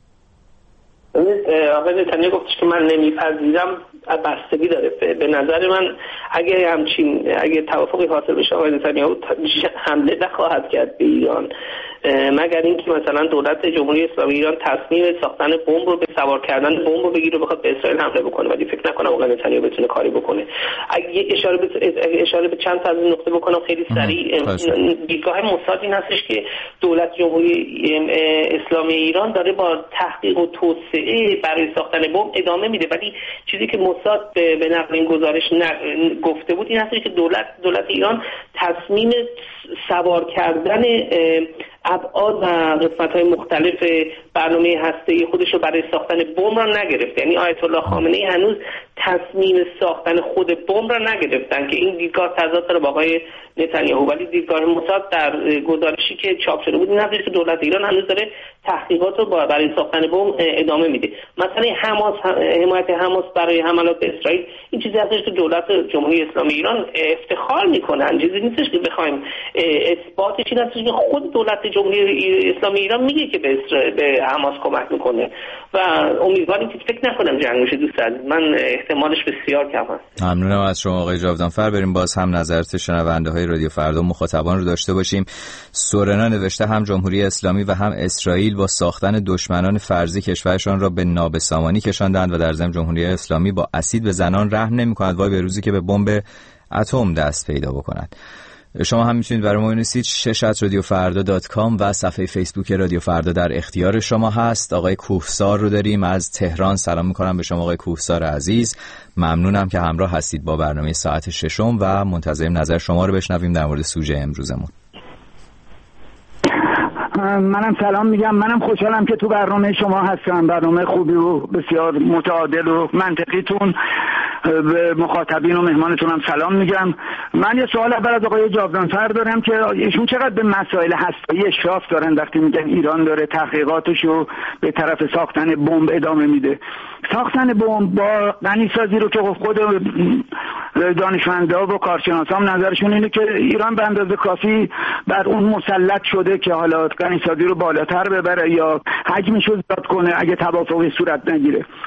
آقای نتانیاهو گفتش که من نمیپذیرم، بستگی داره. به نظر من اگه همچین اگه توافقی حاصل بشه آقای نتانیاهو حمله نخواهد کرد به ایران مگر اینکه مثلا دولت جمهوری اسلامی ایران تصمیم ساختن بمب رو به سوار کردن بمب رو بگیره و بخواد به اسرائیل حمله بکنه، ولی فکر نکنم آقای نتانیاهو بتونه کاری بکنه. اگه اشاره به اشاره به چند تا از این نکته بکنم خیلی سریع، دیدگاه موساد این هستش که دولت جمهوری اسلامی ایران داره با تحقیق و توسعه برای ساختن بمب ادامه میده، ولی چیزی که موساد به نقل این گزارش گفته بود این هستش که دولت دولت ایران تصمیم سوار کردن ابعاد و قسمت‌های مختلف برنامه هسته‌ای خودش رو برای ساختن بمب را نگرفته. یعنی آیت الله خامنه‌ای هنوز تصمیم ساختن خود بمب را نگرفتن که این دیدگاه تضاد داره با آقای نتانیاهو، ولی دیدگاه موساد در گزارشی که چاپ شده بود این هستش که دولت ایران هنوز داره تحقیقات رو برای ساختن بمب ادامه میده. مثلا حماس، حمایت حماس برای حملات به اسرائیل این چیزی هستش که دولت جمهوری اسلامی ایران افتخار میکنن، چیزی نیستش که بخوایم اثباتش این هستش که خود دولت جمهوری اسلامی ایران میگه که به به حماس کمک میکنه و امیدواریم که فکر نکنم جنگ بشه. دوست عزیز من احتمالش بسیار کم هست. ممنونم از شما آقای جاودانفر. بریم باز هم نظرات شنونده های رادیو فردا مخاطبان رو داشته باشیم. سورنا نوشته هم جمهوری اسلامی و هم اسرائیل با ساختن دشمنان فرضی کشورشان را به نابسامانی کشاندند و در ضمن جمهوری اسلامی با اسید به زنان رحم نمی‌کند. وای به روزی که به بمب اتم دست پیدا بکند. شما هم میتونید برای ما بنویسید شش ات رادیو فردا دات کام و صفحه فیسبوک رادیو فردا در اختیار شما هست. آقای کوهسار رو داریم از تهران. سلام میکنم به شما آقای کوهسار عزیز، ممنونم که همراه هستید با برنامه ساعت ششم و منتظریم نظر شما رو بشنویم در مورد سوژه امروزمون. منم سلام میگم، منم خوشحالم که تو برنامه شما هستم، برنامه خوبی و بسیار متعادل و منطقیتون. به مخاطبین و مهمانتونم سلام میگم. من یه سوال اول از آقای جاودانفر دارم که ایشون چقدر به مسائل هسته‌ای اشراف دارن وقتی میگن ایران داره تحقیقاتشو به طرف ساختن بمب ادامه میده. ساختن بمب با غنیسازی رو که خود دانشمندا و کارشناسان نظرشون اینه که ایران به اندازه کافی بر اون مسلط شده که حالا غنیسازی رو بالاتر ببره یا حجمش رو زیاد کنه اگه توافقی صورت نگیره.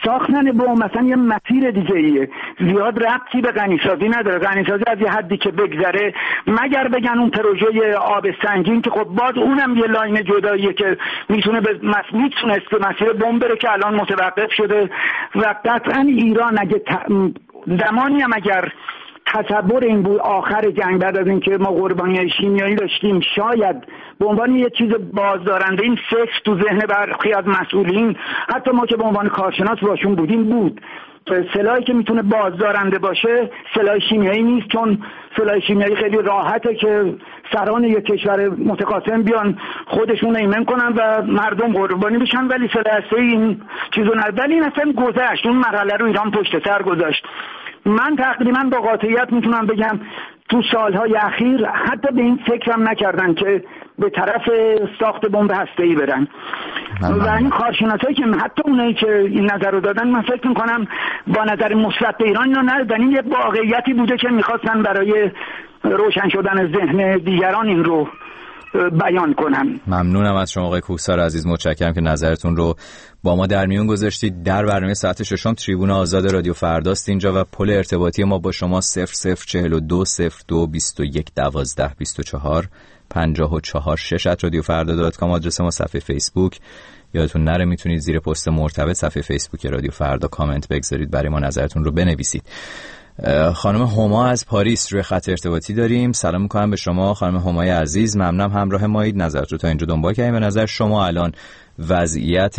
ساختن بمب مثلا یه مسیر دیگه ایه، زیاد ربطی به غنیسازی نداره. غنیسازی از یه حدی که بگذره، مگر بگن اون پروژه آب سنگین که خب باز اونم یه لاین جداییه که میتونه به میتونست به مسیر بمب بره که الان متوقف شده. و قطعا ایران اگه ت... زمانی هم اگر تصور این بود آخر جنگ بعد از اینکه ما قربانی شیمیایی داشتیم، شاید به عنوان یه چیز بازدارنده این فکر تو ذهن برخی از مسئولین، حتی ما که به عنوان کارشناس باشون بودیم، بود سلاحی که میتونه بازدارنده باشه سلاح شیمیایی نیست، چون سلاح شیمیایی خیلی راحته که سران یک کشور متقاسم بیان خودشون ایمن کنن و مردم قربانی بشن، ولی سلاح هسته‌ای این چیزو نداره. ولی این اصلا گذشت، اون مرحله رو ایران پشت سر گذاشت. من تقریبا با قاطعیت میتونم بگم تو سالهای اخیر حتی به این فکرم نکردن که به طرف ساخت بمب هسته‌ای برن. و این کارشناسایی که حتی اونایی که این نظر رو دادن، من فکر میکنم با نظر مثبت به ایران اینو ندادن. این یه واقعیتی بوده که میخواستن برای روشن شدن ذهن دیگران این رو بیان کنم. ممنونم از شما آقای کوهسار عزیز، متشکرم که نظرتون رو با ما در میون گذاشتید. در برنامه ساعت ششم تریبون آزاد رادیو فرداست اینجا و پل ارتباطی ما با شما صفر صفر چهل و دو صفر دو بیست و یک دوازده بیست و چهار پنجاه و چهار شش ات رادیو فردا دات کام آدرس ما. صفحه فیسبوک یادتون نره میتونید زیر پست مرتبط صفحه فیسبوک رادیو فردا کامنت بگذارید، برای ما نظرتون رو بنویسید. خانم هما از پاریس روی خط ارتباطی داریم. سلام میکنم به شما خانم همای عزیز، ممنونم همراه مایید، نظرت رو تا اینجا دنبال کردیم. به نظر شما الان وضعیت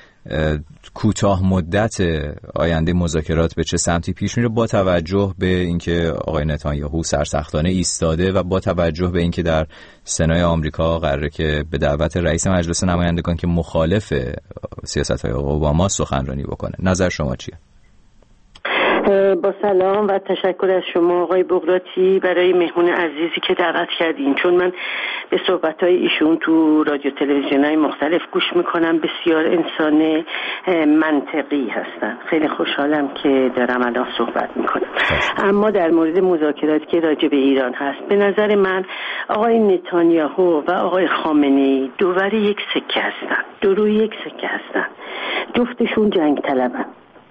کوتاه مدت آینده مذاکرات به چه سمتی پیش میره، با توجه به اینکه آقای نتانیاهو سرسختانه ایستاده و با توجه به اینکه در سنای آمریکا قراره که به دعوت رئیس مجلس نمایندگان که مخالف سیاست‌های اوباما سخنرانی بکنه، نظر شما چیه؟ با سلام و تشکر از شما آقای بغراتی برای مهمون عزیزی که دعوت کردین، چون من به صحبت‌های ایشون تو رادیو تلویزیون‌های مختلف گوش میکنم. بسیار انسان منطقی هستن. خیلی خوشحالم که دارم الان صحبت میکنم. اما در مورد مذاکراتی که راجع به ایران هست، به نظر من آقای نتانیاهو و آقای خامنه‌ای دوور یک سکه هستن، دو روی یک سکه هستن. جفتشون جنگ طلبن،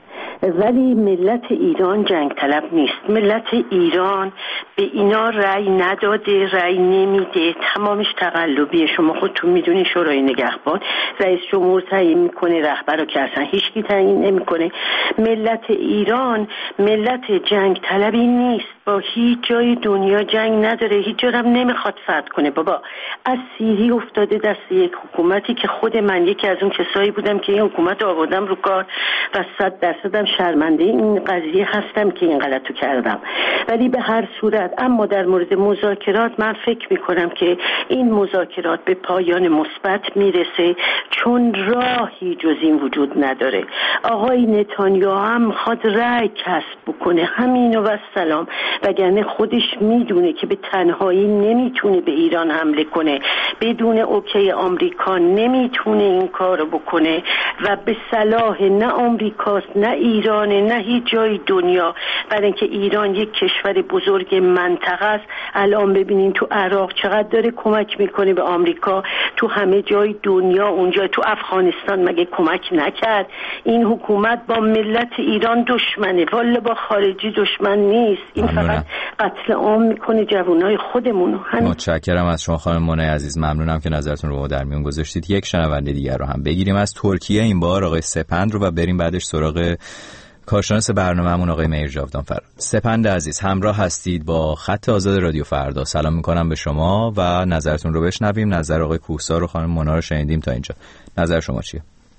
ولی ملت ایران جنگ طلب نیست. ملت ایران به اینا رأی نداده، رأی نمیده، تمامش تقلبیه. شما خودتون میدونی شورای نگهبان رئیس جمهور تعیین میکنه، رهبر رو که اصلا هیچکی تعیین نمیکنه. ملت ایران ملت جنگ طلبی نیست، با هیچ جای دنیا جنگ نداره، هیچ جا هم نمیخواد فتح کنه. بابا از سیری افتاده دست یک حکومتی که خود من یکی از اون کسایی بودم که این حکومت آوردم رو کار و صد درصدم شرمنده این قضیه هستم که این غلطو کردم. ولی به هر صورت، اما در مورد مذاکرات من فکر میکنم که این مذاکرات به پایان مثبت میرسه، چون راهی جز این وجود نداره. آقای نتانیاهو هم میخواد رأی کسب بکنه، همینو و سلام، وگرنه خودش میدونه که به تنهایی نمیتونه به ایران حمله کنه، بدون اوکی آمریکا نمیتونه این کارو بکنه و به صلاح نه آمریکاست نه ایران نه هیچ جای دنیا، برای اینکه ایران یک کشور بزرگ منطقه است. الان ببینین تو عراق چقدر داره کمک میکنه به آمریکا، تو همه جای دنیا، اونجا تو افغانستان مگه کمک نکرد؟ این حکومت با ملت ایران دشمنه، والا با خارجی دشمن نیست. این فقط قتل عام میکنه جوانای خودمونو. متشکرم از شما خانم منای عزیز، ممنونم که نظرتون رو در میون گذاشتید. یک شنونده دیگر رو هم بگیریم از ترکیه این بار، آقای سپند رو، و بریم بعدش سراغ کارشناس برنامه‌مون آقای مهر جاودان فر. سپند عزیز همراه هستید با خط آزاد رادیو فردا. سلام میکنم به شما و نظرتون رو بشنویم. نظر آقای کوهسار و خانم مونا رو شنیدیم تا اینجا، نظر شما چیه؟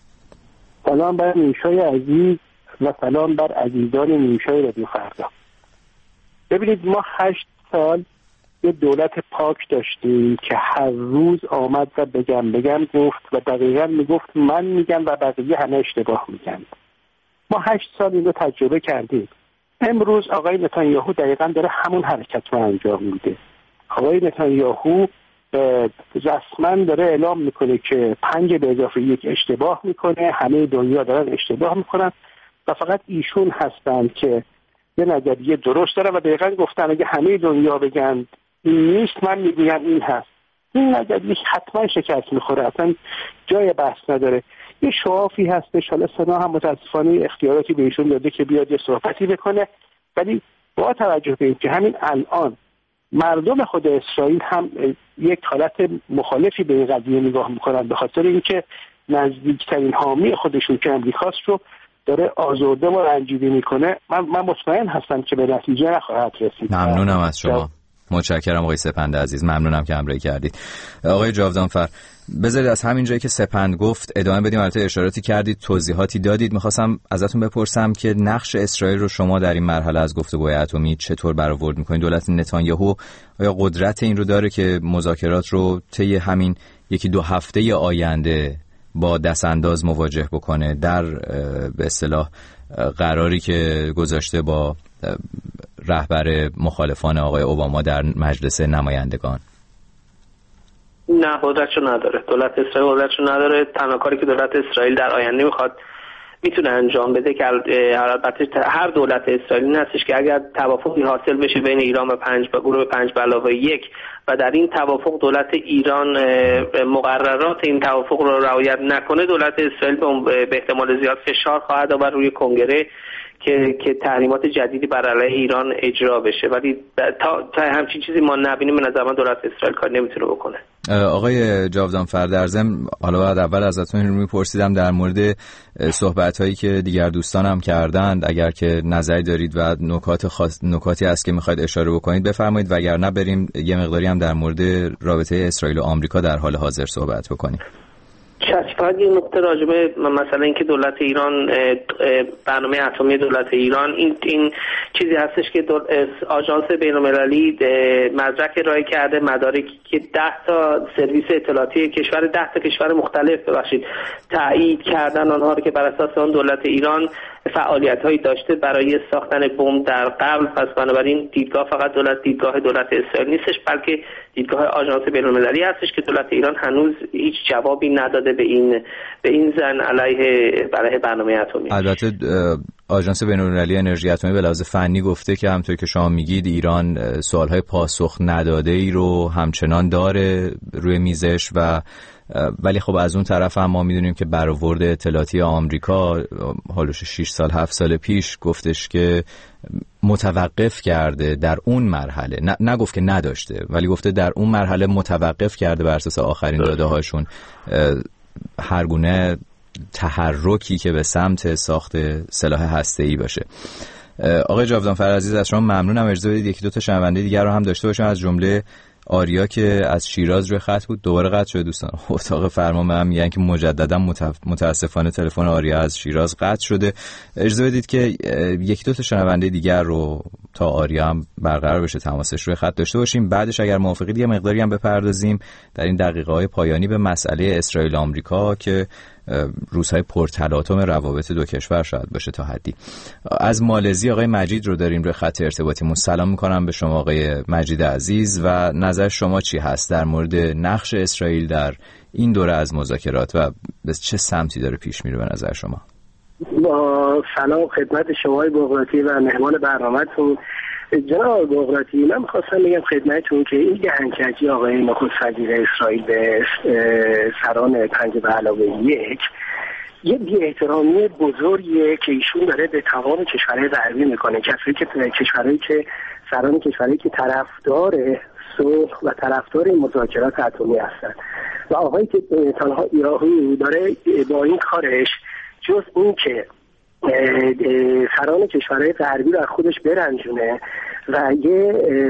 سلام بر نیوشای عزیز و سلام بر عزیزان نیوشای رادیو فردا. ببینید ما هشت سال یه دولت پاک داشتیم که هر روز آمد و بگم بگم گفت و دقیقا میگفت من میگم و بقیه همه اشتباه میگن. ما هشت سال این رو تجربه کردیم. امروز آقای نتانیاهو دقیقا داره همون حرکت رو انجام میده. آقای نتانیاهو رسما داره اعلام میکنه که پنج به اضافه یک اشتباه میکنه، همه دنیا دارن اشتباه میکنن و فقط ایشون هستن که یه نظریه درست داره و دقیقا گفتن اگه همه دنیا بگن این نیست، من میگویم این هست. این نظریه حتما شکست میخوره، اصلا جای بحث نداره. یه شوافی هستش. حالا سنا هم متاسفانه اختیاراتی به ایشون داده که بیاد یه صحبتی بکنه، ولی با توجه به اینکه همین الان مردم خود اسرائیل هم یک حالت مخالفی به این قضیه نگاه میکنن، به خاطر اینکه نزدیکترین حامی خودشون که امریکاست رو داره آزرده و رنجیده میکنه. من من مطمئن هستم که به نتیجه نخواهد رسید. ممنونم از شما. متشکرم آقای سپند عزیز، ممنونم که همراهی کردید. آقای جاودانفر، بذارید از همین جایی که سپند گفت ادامه بدیم. البته اشاراتی کردید، توضیحاتی دادید. میخواستم ازتون بپرسم که نقش اسرائیل رو شما در این مرحله از گفتگوهای اتمی چطور برآورد میکنید؟ دولت نتانیاهو آیا قدرت این رو داره که مذاکرات رو طی همین یکی دو هفته آینده با دست انداز مواجه بکنه در به اصطلاح قراری که گذاشته با رهبر مخالفان آقای اوباما در مجلس نمایندگان؟ نه، قدرتشو نداره. دولت اسرائیل قدرتشو نداره. تنها کاری که دولت اسرائیل در آینده میخواد میتونه انجام بده که البته هر دولت اسرائیلی هستش که اگر توافقی حاصل بشه بین ایران و پنج و گروه پنج به علاوه یک و در این توافق دولت ایران مقررات این توافق رو رعایت نکنه، دولت اسرائیل به احتمال زیاد فشار خواهد آورد روی کنگره که که تحریمات جدیدی بر علیه ایران اجرا بشه. ولی تا تا همچین چیزی ما نبینیم، به نظر من دولت اسرائیل کار نمیتونه بکنه. آقای جاودانفر، در ضمن حالا بعد اول ازتون میپرسیدم در مورد صحبت‌هایی که دیگر دوستانم کردند، اگر که نظری دارید و نکات خاص نکاتی هست که میخواید اشاره بکنید بفرمایید، وگرنه بریم یه مقداری هم در مورد رابطه اسرائیل و آمریکا در حال حاضر صحبت بکنیم. فقط یه نقطه راجبه مثلا اینکه دولت ایران برنامه اتمی دولت ایران این این چیزی هستش که آژانس بین‌المللی مدرک ارائه کرده، مدارکی که ده تا سرویس اطلاعاتی کشور ده تا کشور مختلف ببخشید تایید کردن آنها رو که بر اساس آن دولت ایران فعالیت‌هایی داشته برای ساختن بمب در قبل. پس بنابراین دیدگاه فقط دولت دیدگاه دولت اسرائیل نیستش، بلکه دیدگاه آژانس بین‌المللی هستش که دولت ایران هنوز هیچ جوابی نداده به این به این زن علیه علیه برنامه اتمی. البته آژانس بین‌المللی انرژی اتمی به لحاظ فنی گفته که همونطور که شما میگید ایران سوال‌های پاسخ نداده ای رو همچنان داره روی میزش، و ولی خب از اون طرف هم ما میدونیم که برآورد اطلاعاتی آمریکا حالش شش سال هفت سال پیش گفتش که متوقف کرده در اون مرحله، نه نگفت که نداشته ولی گفته در اون مرحله متوقف کرده بر اساس آخرین داده هاشون هر گونه تحرکی که به سمت ساخت سلاح هسته‌ای باشه. آقای جاودانفر عزیز، از شما ممنونم. اجازه بدید یکی دو تا شنونده دیگر رو هم داشته باشم، از جمله آریا که از شیراز روی خط بود. دوباره قطع شده دوستان. اتاق فرمان به هم میگن که مجددا متاسفانه تلفن آریا از شیراز قطع شده. اجازه بدید که یکی دو تا شنونده دیگر رو تا آریا هم برقرار بشه تماسش روی خط داشته باشیم. بعدش اگر موافقید یه مقداری هم بپردازیم در این دقیقه‌های پایانی به مسئله اسرائیل آمریکا که روزهای پرتلاطم روابط دو کشور شاید باشه تا حدی. از مالزی آقای مجید رو داریم روی خط ارتباطیمون. سلام میکنم به شما آقای مجید عزیز و نظر شما چی هست در مورد نقش اسرائیل در این دوره از مذاکرات و به چه سمتی داره پیش میره به نظر شما؟ با سلام خدمت شما بغراتی و مهمان برنامه‌تون. جناب بغراتی، من می‌خواستم بگم خدمتتون که این دهنکجی آقای نخست وزیر اسرائیل به سران پنج به علاوه یک یه بی‌احترامی بزرگیه که ایشون داره به تمام کشورهای غربی میکنه، کسایی که کشورهایی که سران کشورهایی که طرفدار صلح و طرفدار مذاکرات اتمی هستن و آقایی که تنها یاهو داره با این کارش جز این که سران کشورهای غربی رو از خودش برنجونه و یه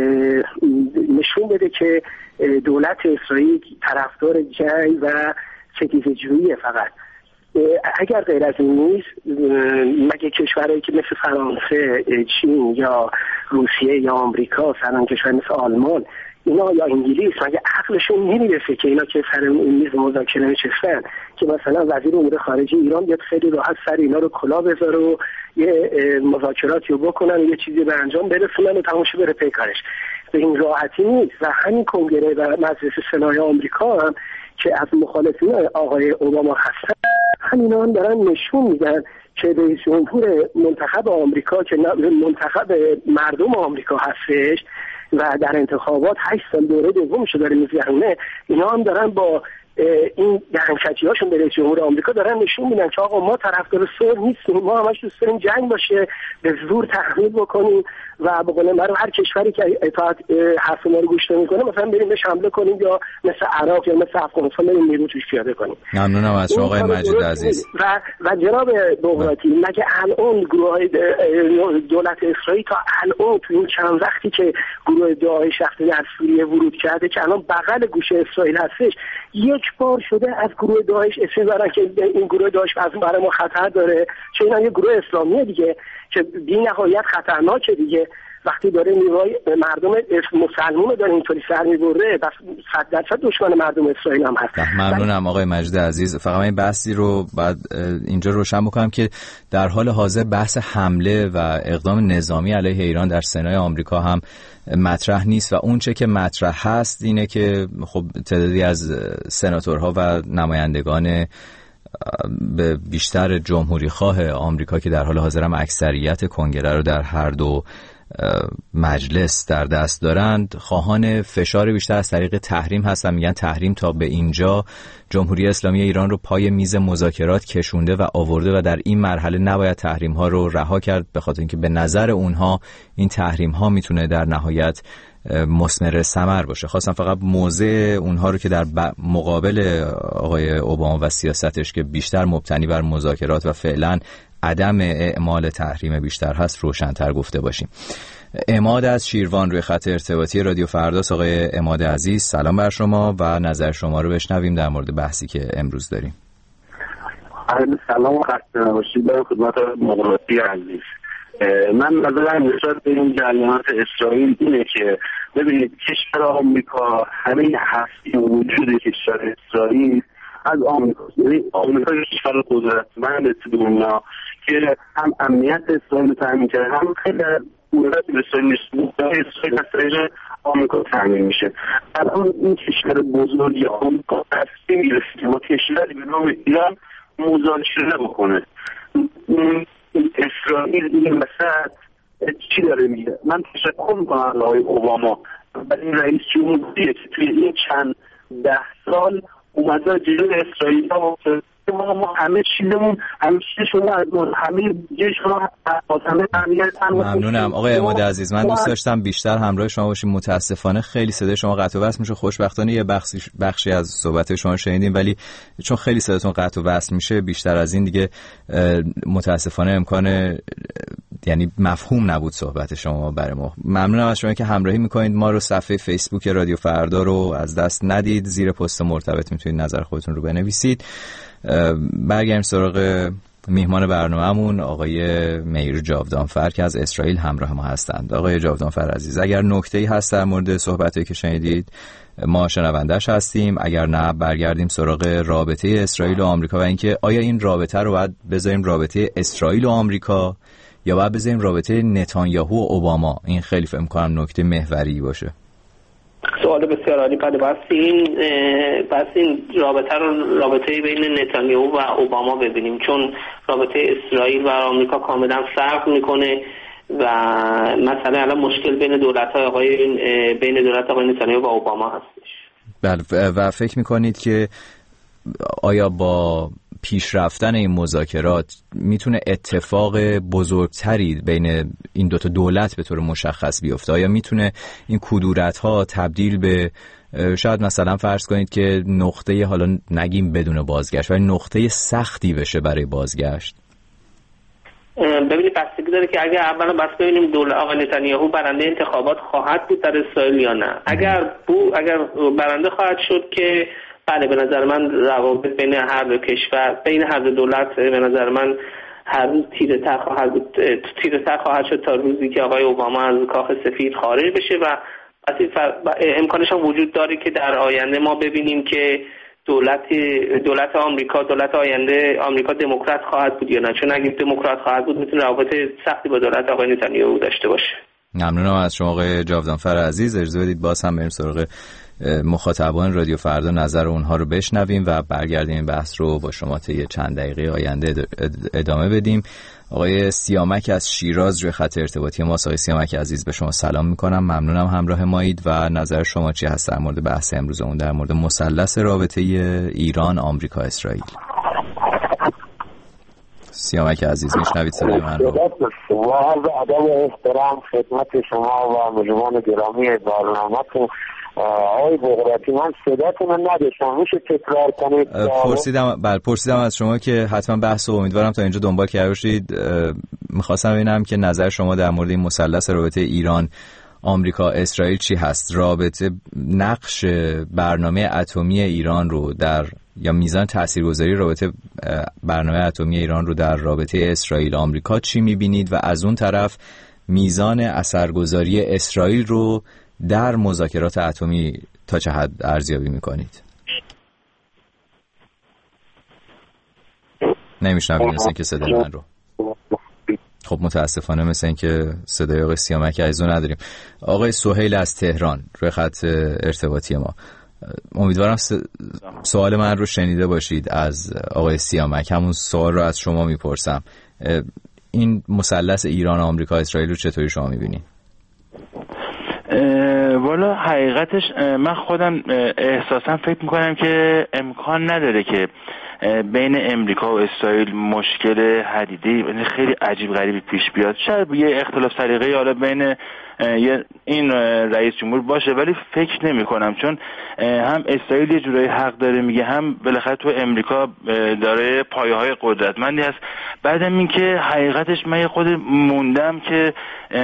نشون بده که دولت اسرائیل طرفدار جنگ و ستیزه‌جویی. فقط اگر غیر از این نیست، مگه کشورهایی که مثل فرانسه، چین یا روسیه یا آمریکا، سران کشور مثل آلمان اینا یا انگلیس، مگه عقلشون نمیرسه که اینا که سر اون میز مذاکره نشستن که مثلا وزیر امور خارجه ایران بیاد خیلی راحت سر اینا رو کلا بذاره و یه مذاکراتی رو بکنن و یه چیزی به انجام برسونن و تماشا بره پی کارش؟ به این راحتی نیست. و همین کنگره و مجلس سنای آمریکا هم که از مخالفین آقای اوباما هستن، همینا هم دارن نشون میدن که رئیس جمهور منتخب آمریکا که منتخب مردم آمریکا هستش و در انتخابات هشت سال دوره دومشو داره میگذرونه، اینا هم دارن با این دهنکجی هاشون به رئیس جمهور آمریکا دارن نشون میدن که آقا ما طرفدار صلح نیستیم، ما همش دوست داریم جنگ باشه، به زور تحمیل بکنیم و به قول معروف هر کشوری که اطاعت حرف ما رو گوش نمیکنه مثلا بریم بهش حمله کنیم یا مثل عراق یا مثل افغانستان بریم نیرو توش پیاده کنیم. ممنونم از شما آقای مجید عزیز. و و جناب بغراتی، مگه الان گروه دولت اسرائیل تا الان تو این چند وقتی که گروه داعش رفته در سوریه ورود کرده که الان بغل گوش اسرائیل هستش، یک بار شده از گروه داعش اسم برن که این گروه داعش برای ما خطر داره، چون اینا یه گروه اسلامیه دیگه که بی نهایت خطرناکه دیگه. وقتی داره نیروهای مردم مسلمان داره اینطوری سر میبره، بس صد درصد دشمن مردم اسرائیل هم هست. ممنونم آقای مجید عزیز. فقط این بحثی رو بعد اینجا روشن بکنم که در حال حاضر بحث حمله و اقدام نظامی علیه ایران در سنای آمریکا هم مطرح نیست و اون چه که مطرح هست اینه که خب تعدادی از سناتورها و نمایندگان به بیشتر جمهوری خواه آمریکا که در حال حاضر هم اکثریت کنگره رو در هر دو مجلس در دست دارند خواهان فشار بیشتر از طریق تحریم هستن. میگن تحریم تا به اینجا جمهوری اسلامی ایران رو پای میز مذاکرات کشونده و آورده و در این مرحله نباید تحریم ها رو رها کرد، به خاطر اینکه به نظر اونها این تحریم ها میتونه در نهایت مثمر ثمر باشه. خواستم فقط موضع اونها رو که در مقابل آقای اوباما و سیاستش که بیشتر مبتنی بر مذاکرات و فعلا عدم اعمال تحریم بیشتر هست روشن‌تر گفته باشیم. عماد از شیروان روی خط ارتباطی رادیو فرداست. آقای عماد عزیز سلام بر شما و نظر شما رو بشنویم در مورد بحثی که امروز داریم. سلام و خسته نباشید به خدمت مقراتی عزیز. من نظرم نسبت به این جریانات اسرائیل اینه که ببینید کشور آمریکا همه هستی و وجود کشور اسرائیل از آمریکا، یعنی آمریکا یک کشور قدرتمند تو دنیا که هم امنیت اسرائیل رو تامین کرده هم خیلی قدرت اسرائیل نیست، اسرائیل از طریق آمریکا تامین میشه. الان این کشور بزرگی آمریکا تصمیم گرفته که با کشوری به نام ایران مذاکره بکنه. اسرائیل این وسط چی داره میگه؟ من تشکر میکنم آقای اوباما و این رئیس جمهوریه که توی این چند ده سال اومده جلوی اسرائیل ها ما ما همه چیزمون همه چیز شما از همه دیگه شما از همه امنیت. ممنونم آقای عماد عزیز. من دوست داشتم بیشتر همراه شما باشیم. متاسفانه خیلی صدای شما قطع و وصل میشه. خوشبختانه یه بخشی بخشی از صحبت شما شنیدیم، ولی چون خیلی صداتون قطع و وصل میشه بیشتر از این دیگه متاسفانه امکان یعنی مفهوم نبود صحبت شما برای ما. ممنونم از شما که همراهی میکنید ما رو. صفحه فیسبوک رادیو فردا رو از دست ندید، زیر پست مرتبط میتونید نظر خودتون رو بنویسید. برگردیم سراغ میهمان برنامه‌مون آقای مییر جاودانفر که از اسرائیل همراه ما هستند. آقای جاودانفر عزیز، اگر نکته‌ای هست در مورد صحبتایی که شنیدید ما شنونده‌اش هستیم، اگر نه برگردیم سراغ رابطه اسرائیل و آمریکا و اینکه آیا این رابطه رو باید بذاریم رابطه اسرائیل و آمریکا یا باید بذاریم رابطه نتانیاهو و اوباما. این خیلی فکر می‌کنم نکته محوری باشه. سوال بسیار عالی. بس این بس این رابطه رو رابطه بین نتانیاهو و اوباما ببینیم، چون رابطه اسرائیل و آمریکا کاملا فرق میکنه و مثلا الان مشکل بین دولت‌های آقای بین دولت آقای نتانیاهو و اوباما هستش. بله. و فکر میکنید که آیا با پیش رفتن این مذاکرات میتونه اتفاق بزرگتری بین این دوتا دولت به طور مشخص بیفته؟ آیا میتونه این کدورت‌ها تبدیل به شاید مثلا فرض کنید که نقطه، حالا نگیم بدون بازگشت، ولی نقطه سختی بشه برای بازگشت؟ ببینید بستگی داره که اگر اولا بس ببینیم دولت آقای نتانیاهو برنده انتخابات خواهد بود در اسرائیل یا نه. اگر بو اگر برنده خواهد شد که بله به نظر من روابط بین هر دو کشور بین هر دو دولت به نظر من هر روز تیره تر خواهد بود تیره تر خواهد شد تا روزی که آقای اوباما از کاخ سفید خارج بشه و امکانش هم وجود داره که در آینده ما ببینیم که دولت دولت آمریکا دولت آینده آمریکا دموکرات خواهد بود یا نه، چون اگه دموکرات خواهد بود میتونه روابط سختی با دولت آقای نتانیاهو داشته باشه. ممنونم از شما آقای جاودانفر عزیز. اجازه بدید باز هم بریم سراغ مخاطبان رادیو فردا نظر اونها رو بشنویم و برگردیم این بحث رو با شما طی چند دقیقه آینده ادامه بدیم. آقای سیامک از شیراز روی خط ارتباطی ما. آقای سیامک عزیز، به شما سلام میکنم، ممنونم همراه مایید و نظر شما چی هست در مورد بحث امروزمون در مورد مثلث رابطه ایران آمریکا اسرائیل؟ سیامک عزیز میشنوید صدای من رو؟ با عرض ادب و احترام خدمت شما و مجموعان گرامی برنامه‌تون. آقای بغراتی، من صداتون رو نداشتم، میشه تکرار کنید؟ پرسیدم بله پرسیدم از شما که حتما بحث رو امیدوارم تا اینجا دنبال کرده باشید. میخواستم ببینم که نظر شما در مورد این مثلث رابطه ایران آمریکا اسرائیل چی هست؟ رابطه نقش برنامه اتمی ایران رو در یا میزان تاثیرگذاری رابطه برنامه اتمی ایران رو در رابطه اسرائیل آمریکا چی میبینید و از اون طرف میزان اثرگذاری اسرائیل رو در مذاکرات اتمی تا چه حد ارزیابی میکنید؟ نمیشنوید مثل اینکه صدای من رو. خب متاسفانه مثل اینکه صدای آقای سیامک عزیزو نداریم. آقای سهیل از تهران روی خط ارتباطی ما. امیدوارم سوال من رو شنیده باشید از آقای سیامک. همون سوال رو از شما میپرسم. این مثلث ایران آمریکا اسرائیل رو چطوری شما میبینید؟ والا حقیقتش من خودم احساسا فکر میکنم که امکان نداره که بین امریکا و اسرائیل مشکل حدیدی خیلی عجیب غریبی پیش بیاد. شاید یه اختلاف سلیقه‌ای حالا بین این رئیس جمهور باشه، ولی فکر نمی کنم، چون هم اسرائیل یه جورایی حق داره میگه، هم بالاخره تو امریکا داره پایه های قدرتمندی هست. بعدم این که حقیقتش من خود موندم که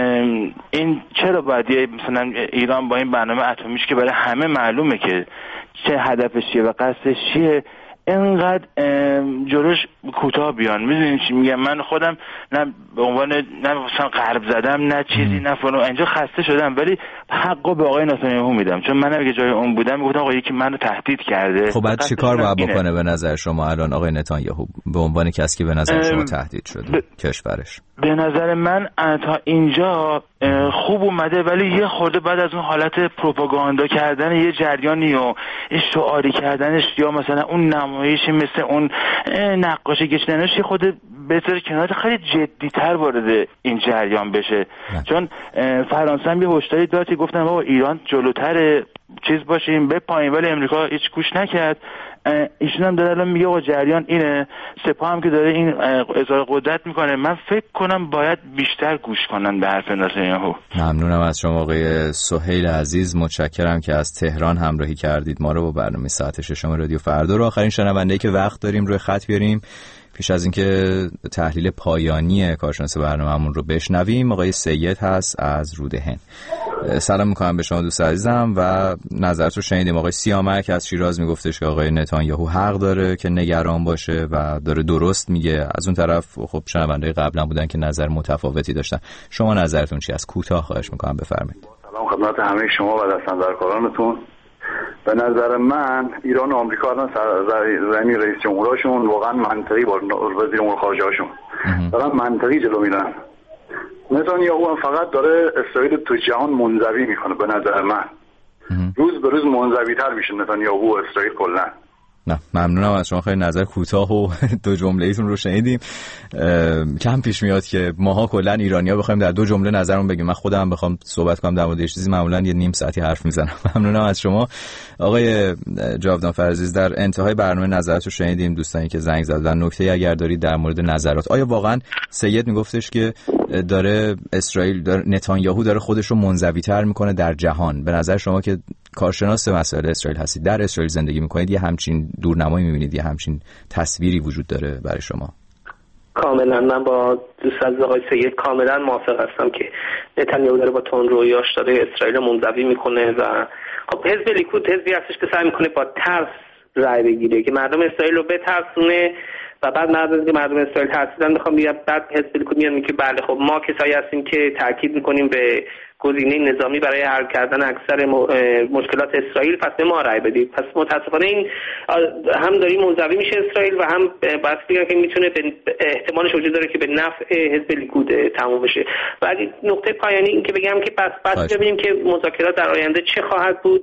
این چرا باید مثلا ایران با این برنامه اتمیش که برای همه معلومه که چه هدفش چیه و قصدش چیه اینقدر جلوش کوتاه بیان. میدونین چی میگم؟ من خودم نه به عنوان نه مثلا غرب زدم نه چیزی نه فلان، اینجا خسته شدم، ولی حقو به آقای نتانیاهو میدم، چون من اگه جای اون بودم میگفتم آقا یکی منو تهدید کرده. خب بعد چیکار باید بکنه به نظر شما الان آقای نتانیاهو به عنوان کسی که به نظر شما تهدید شده ب... کشورش؟ به نظر من تا اینجا خوب اومده، ولی یه خورده بعد از اون حالت پروپاگاندا کردن یه جریانی و شعاری کردنش یا مثلا اون نمایشی مثل اون نقاشی کشیدنش یه خورده بذاره کنار، خیلی جدی‌تر وارد این جریان بشه. نه. چون فرانسه هم یه هشداری داد که گفتن بابا ایران جلوتر چیز باشیم به پایین، ولی امریکا هیچ گوش نکرد. ایشون هم داره الان میگه آقا جریان اینه، سپاه هم که داره این اظهار قدرت میکنه. من فکر کنم باید بیشتر گوش کنن به حرف نتانیاهو. ممنونم از شما آقای سهیل عزیز، متشکرم که از تهران همراهی کردید ما رو با برنامه ساعت ششم رادیو فردا رو. آخرین شنونده‌ای که وقت داریم روی خط بیاریم پیش از اینکه تحلیل پایانی کارشناس برنامه‌مون رو بشنویم، آقای سید هست از رودهن. سلام میکنم به شما دوست عزیزم و نظرت رو شنیدیم. آقای سیامک از شیراز میگفتش که آقای نتانیاهو حق داره که نگران باشه و داره درست میگه. از اون طرف خب شنونده‌های قبلا بودن که نظر متفاوتی داشتن. شما نظرتون چی است؟ کوتاه خواهش میکنم بفرمایید. سلام خدمت همه شما و دستاندرکارانتون. به نظر من ایران و آمریکا الان زمین رئیس جمهوراشون واقعا منطقی با وزیر امور خارجه هاشون دارن منطقی جلو میرن. نتانیاهو هم فقط داره اسرائیل تو جهان منزوی میکنه. به نظر من روز به روز منزوی تر میشه نتانیاهو و اسرائیل کلا. نه ممنونم از شما، خیلی نظر کوتاه و دو جمله ایتون رو شنیدیم. کم پیش میاد که ماها کلا ایرانی‌ها بخوایم در دو جمله نظرمون بگیم. من خودم بخوام صحبت کنم در مورد چیزی معمولا یه نیم ساعتی حرف میزنم. ممنونم از شما آقای جاودان فرعزیز. در انتهای برنامه نظرات رو شنیدیم. دوستانی که زنگ زدن نکته اگر دارید در مورد نظرات. آیا واقعا سید میگفتش که داره اسرائیل داره نتانیاهو داره خودش رو منزوی‌تر میکنه در جهان؟ به نظر شما که کارشناس مسائل اسرائیل هستید، در اسرائیل زندگی میکنید، یه همچین دورنمایی میبینید، یه همچین تصویری وجود داره برای شما؟ کاملا من با دوست از آقای سید کاملا موافق هستم که نتانیاهو داره با تندرویاش داره اسرائیل منزوی میکنه و خب حزب لیکود حزبی هستش که سعی میکنه با ترس رای بگیره که مردم اسرائیل رو بترسونه و بعد بعد از اینکه مردم اسرائیل ترسیدن میخوام بگم بعد حزب لیکود میاد که بله خب ما کسایی هستیم که تاکید میکنیم به گزینه نظامی برای حل کردن اکثر مشکلات اسرائیل، پس به ما رای بدید. پس متاسفانه این هم داری منزوی میشه اسرائیل و هم بس بگم که میتونه به احتمالش وجود داره که به نفع حزب لیکود تموم بشه. و نقطه پایانی این که بگم که پس بس ببینیم که مذاکرات در آینده چه خواهد بود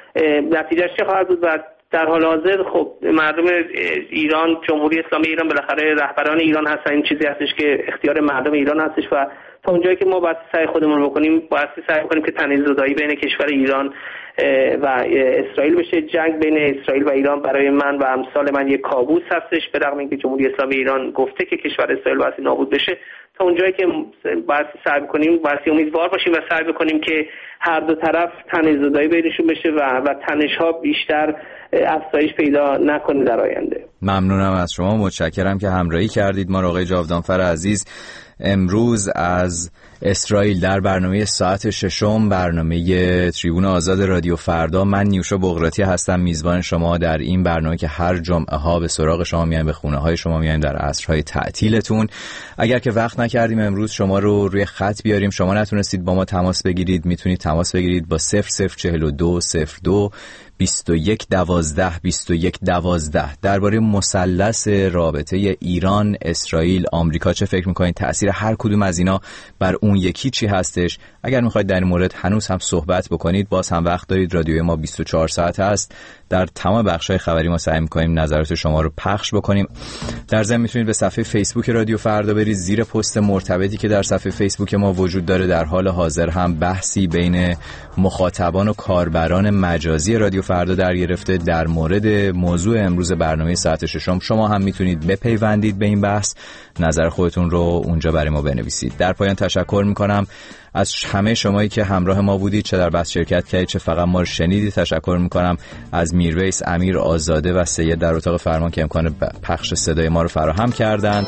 نتیجهش چه خواهد بود. و در حال حاضر خب مردم ایران، جمهوری اسلامی ایران بالاخره رهبران ایران هستن، این چیزی هستش که اختیار مردم ایران هستش و تا اونجایی که ما باید سعی خودمون بکنیم، باید سعی کنیم که تنش زدایی بین کشور ایران و اسرائیل بشه. جنگ بین اسرائیل و ایران برای من و امثال من یک کابوس هستش، به رغم اینکه جمهوری اسلامی ایران گفته که کشور اسرائیل باید نابود بشه. تا اونجایی که باید سعی کنیم، باید امیدوار باشیم و سعی بکنیم که هر دو طرف تنش زدایی بینشون بشه و و تنش ها بیشتر افزایش پیدا نکنه در آینده. ممنونم از شما، متشکرم که همراهی کردید ما. آقای جاودانفر عزیز، امروز از اسرائیل در برنامه ساعت ششم، برنامه تریبون آزاد رادیو فردا، من نیوشا بغراتی هستم میزبان شما در این برنامه که هر جمعه ها به سراغ شما میایم، به خونه های شما میایم در عصرهای تعطیلتون. اگر که وقت نکردیم امروز شما رو روی خط بیاریم، شما نتونستید با ما تماس بگیرید، میتونید تماس بگیرید با صفر صفر چهل و دو صفر دو بیست و یک دوازده بیست و یک دوازده. درباره مثلث رابطه ایران، اسرائیل، آمریکا چه فکر میکنید؟ تأثیر هر کدوم از اینا بر اون یکی چی هستش؟ اگر میخواید در این مورد هنوز هم صحبت بکنید، باز هم وقت دارید. رادیوی ما بیست و چهار ساعت است. در تمام بخش‌های خبری ما سعی می‌کنیم نظرات شما رو پخش بکنیم. در ضمن میتونید به صفحه فیسبوک رادیو فردا برید، زیر پست مرتبطی که در صفحه فیسبوک ما وجود داره در حال حاضر هم بحثی بین مخاطبان و کاربران مجازی رادیو فردا در گرفته در مورد موضوع امروز برنامه ساعت ششم. شما هم میتونید بپیوندید به این بحث، نظر خودتون رو اونجا برای ما بنویسید. در پایان تشکر می‌کنم از همه شمایی که همراه ما بودید، چه در بحث شرکت کردید چه فقط ما رو شنیدید. تشکر میکنم از میرویس، امیر، آزاده و سید در اتاق فرمان که امکان پخش صدای ما رو فراهم کردند.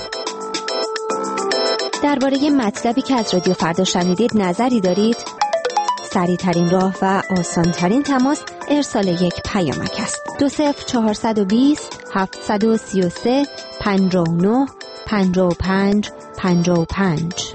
درباره مطلبی که از رادیو فردا شنیدید نظری دارید؟ سریع ترین راه و آسان ترین تماس ارسال یک پیامک است. دو صفر چهارصد و بیست هفتصد و سی و سه پنجاه و نه پنجاه و پنج پنجاه و پنج.